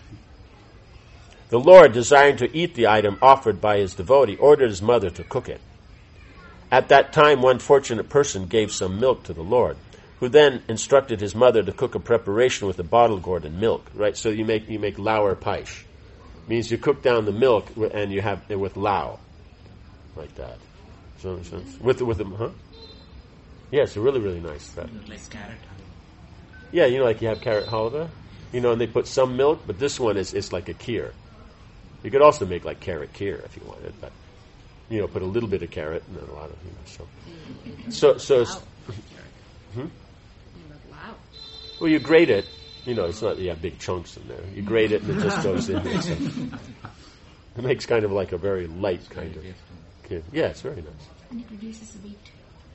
The Lord, desiring to eat the item offered by his devotee, ordered his mother to cook it. At that time, one fortunate person gave some milk to the Lord, who then instructed his mother to cook a preparation with a bottle gourd and milk. Right, so you make lao or paish. Means you cook down the milk and you have it with lao, like that. Does that make sense? With them, huh? Yeah, it's a really, really nice stuff. Like carrot. Yeah, like you have carrot halva, and they put some milk, but this one is like a kheer. You could also make like carrot kheer if you wanted, but put a little bit of carrot and then a lot of Well, you grate it. It's not you have big chunks in there. You grate it and it just goes in there. So it makes kind of like a very light kind of. Yeah, it's very nice. And it reduces weight.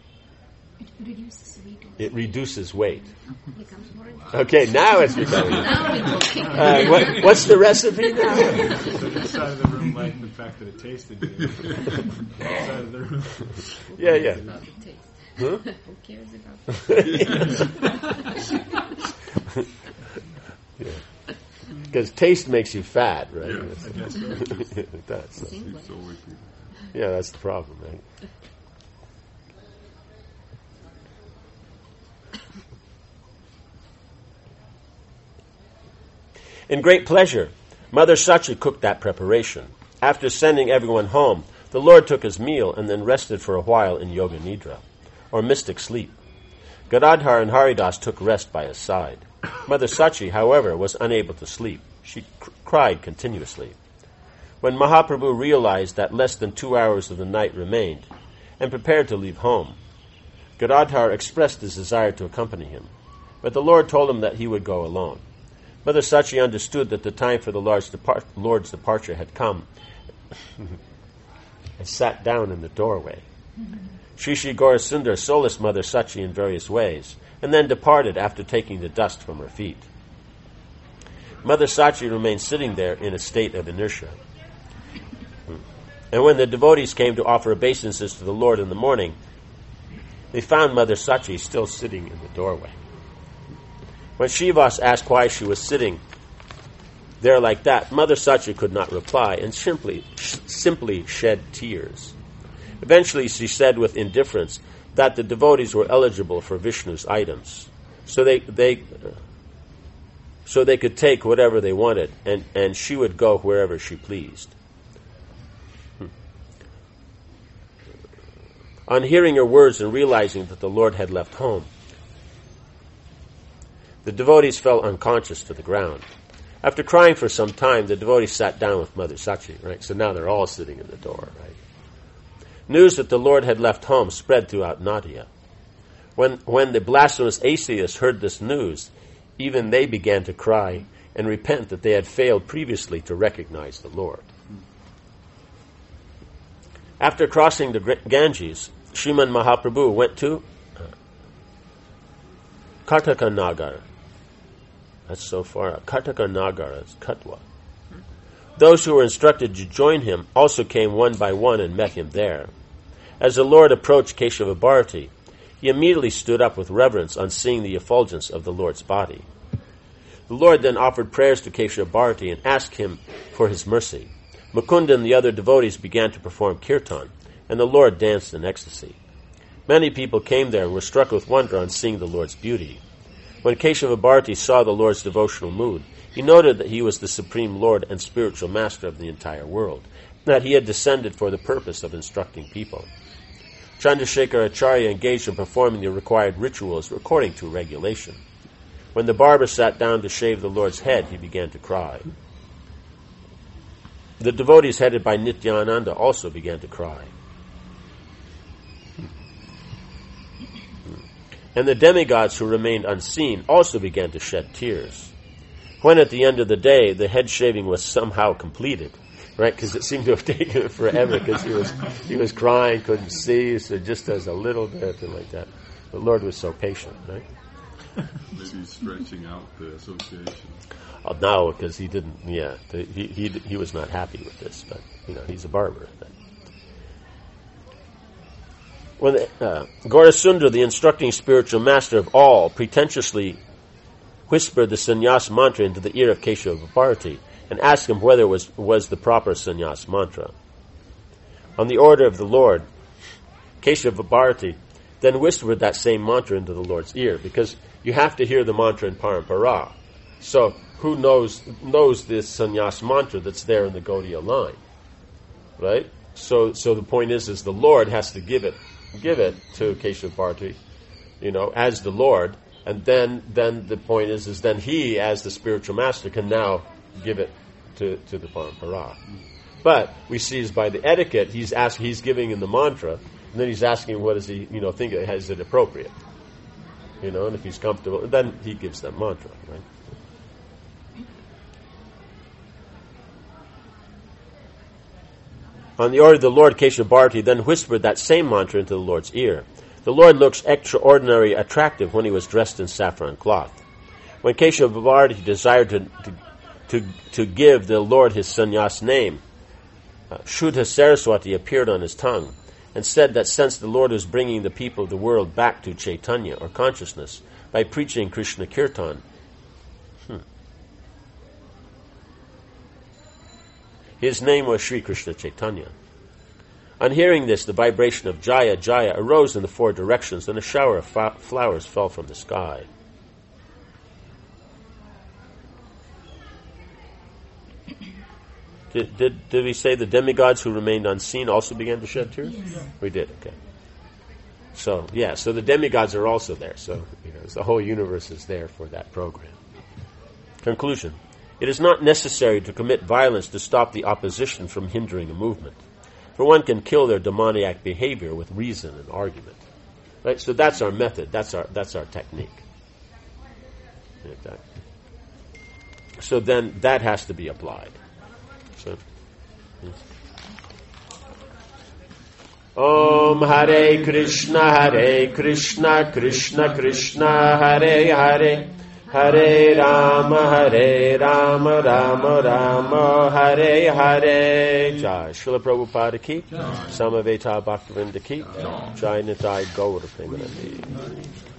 It reduces weight. Becomes more Okay, now it's becoming. Now we're talking. What's the recipe now? So this side of the room liked the fact that it tasted good. This side of the room. Yeah. About the taste. Huh? Who cares about Because taste makes you fat, right? Yeah, I guess so. It does. So. It's always Yeah, that's the problem, right? In great pleasure, Mother Sachi cooked that preparation. After sending everyone home, the Lord took his meal and then rested for a while in Yoga Nidra, or mystic sleep. Gadadhar and Haridas took rest by his side. Mother Sachi, however, was unable to sleep. She cried continuously. When Mahaprabhu realized that less than 2 hours of the night remained and prepared to leave home, Gadadhar expressed his desire to accompany him, but the Lord told him that he would go alone. Mother Sachi understood that the time for the Lord's departure had come and sat down in the doorway. Shri Shri Gaura Sundar solaced Mother Sachi in various ways and then departed after taking the dust from her feet. Mother Sachi remained sitting there in a state of inertia. And when the devotees came to offer obeisances to the Lord in the morning, they found Mother Sachi still sitting in the doorway. When Srivas asked why she was sitting there like that, Mother Sachi could not reply and simply shed tears. Eventually she said with indifference that the devotees were eligible for Vishnu's items, so they could take whatever they wanted, and she would go wherever she pleased. On hearing her words and realizing that the Lord had left home, the devotees fell unconscious to the ground. After crying for some time, the devotees sat down with Mother Sachi, right? So now they're all sitting in the door, right? News that the Lord had left home spread throughout Nadia. When the blasphemous atheists heard this news, even they began to cry and repent that they had failed previously to recognize the Lord. After crossing the Ganges, Sriman Mahaprabhu went to Kartaka Nagar. That's so far. Kartaka Nagar is Katwa. Those who were instructed to join him also came one by one and met him there. As the Lord approached Keshava Bharati, he immediately stood up with reverence on seeing the effulgence of the Lord's body. The Lord then offered prayers to Keshava Bharati and asked him for his mercy. Mukunda and the other devotees began to perform kirtan, and the Lord danced in ecstasy. Many people came there and were struck with wonder on seeing the Lord's beauty. When Keshava Bharati saw the Lord's devotional mood, he noted that he was the Supreme Lord and spiritual master of the entire world, and that he had descended for the purpose of instructing people. Chandrasekhar Acharya engaged in performing the required rituals according to regulation. When the barber sat down to shave the Lord's head, he began to cry. The devotees headed by Nityananda also began to cry. And the demigods who remained unseen also began to shed tears. When at the end of the day, the head shaving was somehow completed, right? Because it seemed to have taken him forever because he was crying, couldn't see, so just as a little bit and like that. The Lord was so patient, right? Maybe stretching out the association. Oh, no, because he didn't. Yeah, he was not happy with this, but he's a barber. When Gaurasundara, the instructing spiritual master of all, pretentiously whispered the sannyas mantra into the ear of Keshava Bharati and asked him whether it was the proper sannyas mantra. On the order of the Lord, Keshava Bharati then whispered that same mantra into the Lord's ear, because you have to hear the mantra in parampara. So who knows this sannyas mantra that's there in the Gaudiya line, right? So the point is the Lord has to give it to Keshava Bharati, as the Lord, and then the point is then he, as the spiritual master, can now give it to the parampara. But we see is by the etiquette, he's giving in the mantra, and then he's asking what does he think is it appropriate, and if he's comfortable, then he gives that mantra, right? On the order of the Lord, Keshava Bharati then whispered that same mantra into the Lord's ear. The Lord looks extraordinarily attractive when he was dressed in saffron cloth. When Keshava Bharati desired to give the Lord his sannyas name, Shuddha Saraswati appeared on his tongue and said that since the Lord was bringing the people of the world back to Chaitanya, or consciousness, by preaching Krishna Kirtan, his name was Sri Krishna Chaitanya. On hearing this, the vibration of Jaya, Jaya arose in the four directions, and a shower of flowers fell from the sky. Did we say the demigods who remained unseen also began to shed tears? Yes. We did, okay. So the demigods are also there. So, the whole universe is there for that program. Conclusion. It is not necessary to commit violence to stop the opposition from hindering a movement. For one can kill their demoniac behavior with reason and argument. Right? So that's our method. That's our technique. So then that has to be applied. So, Om Hare Krishna, Krishna Krishna, Hare Hare, Hare Rama, Rama Rama, Hare Hare. Jai Srila Prabhupada ki, Samaveta Bhaktivinoda ki, Jai Nitai Gaura Premanandi.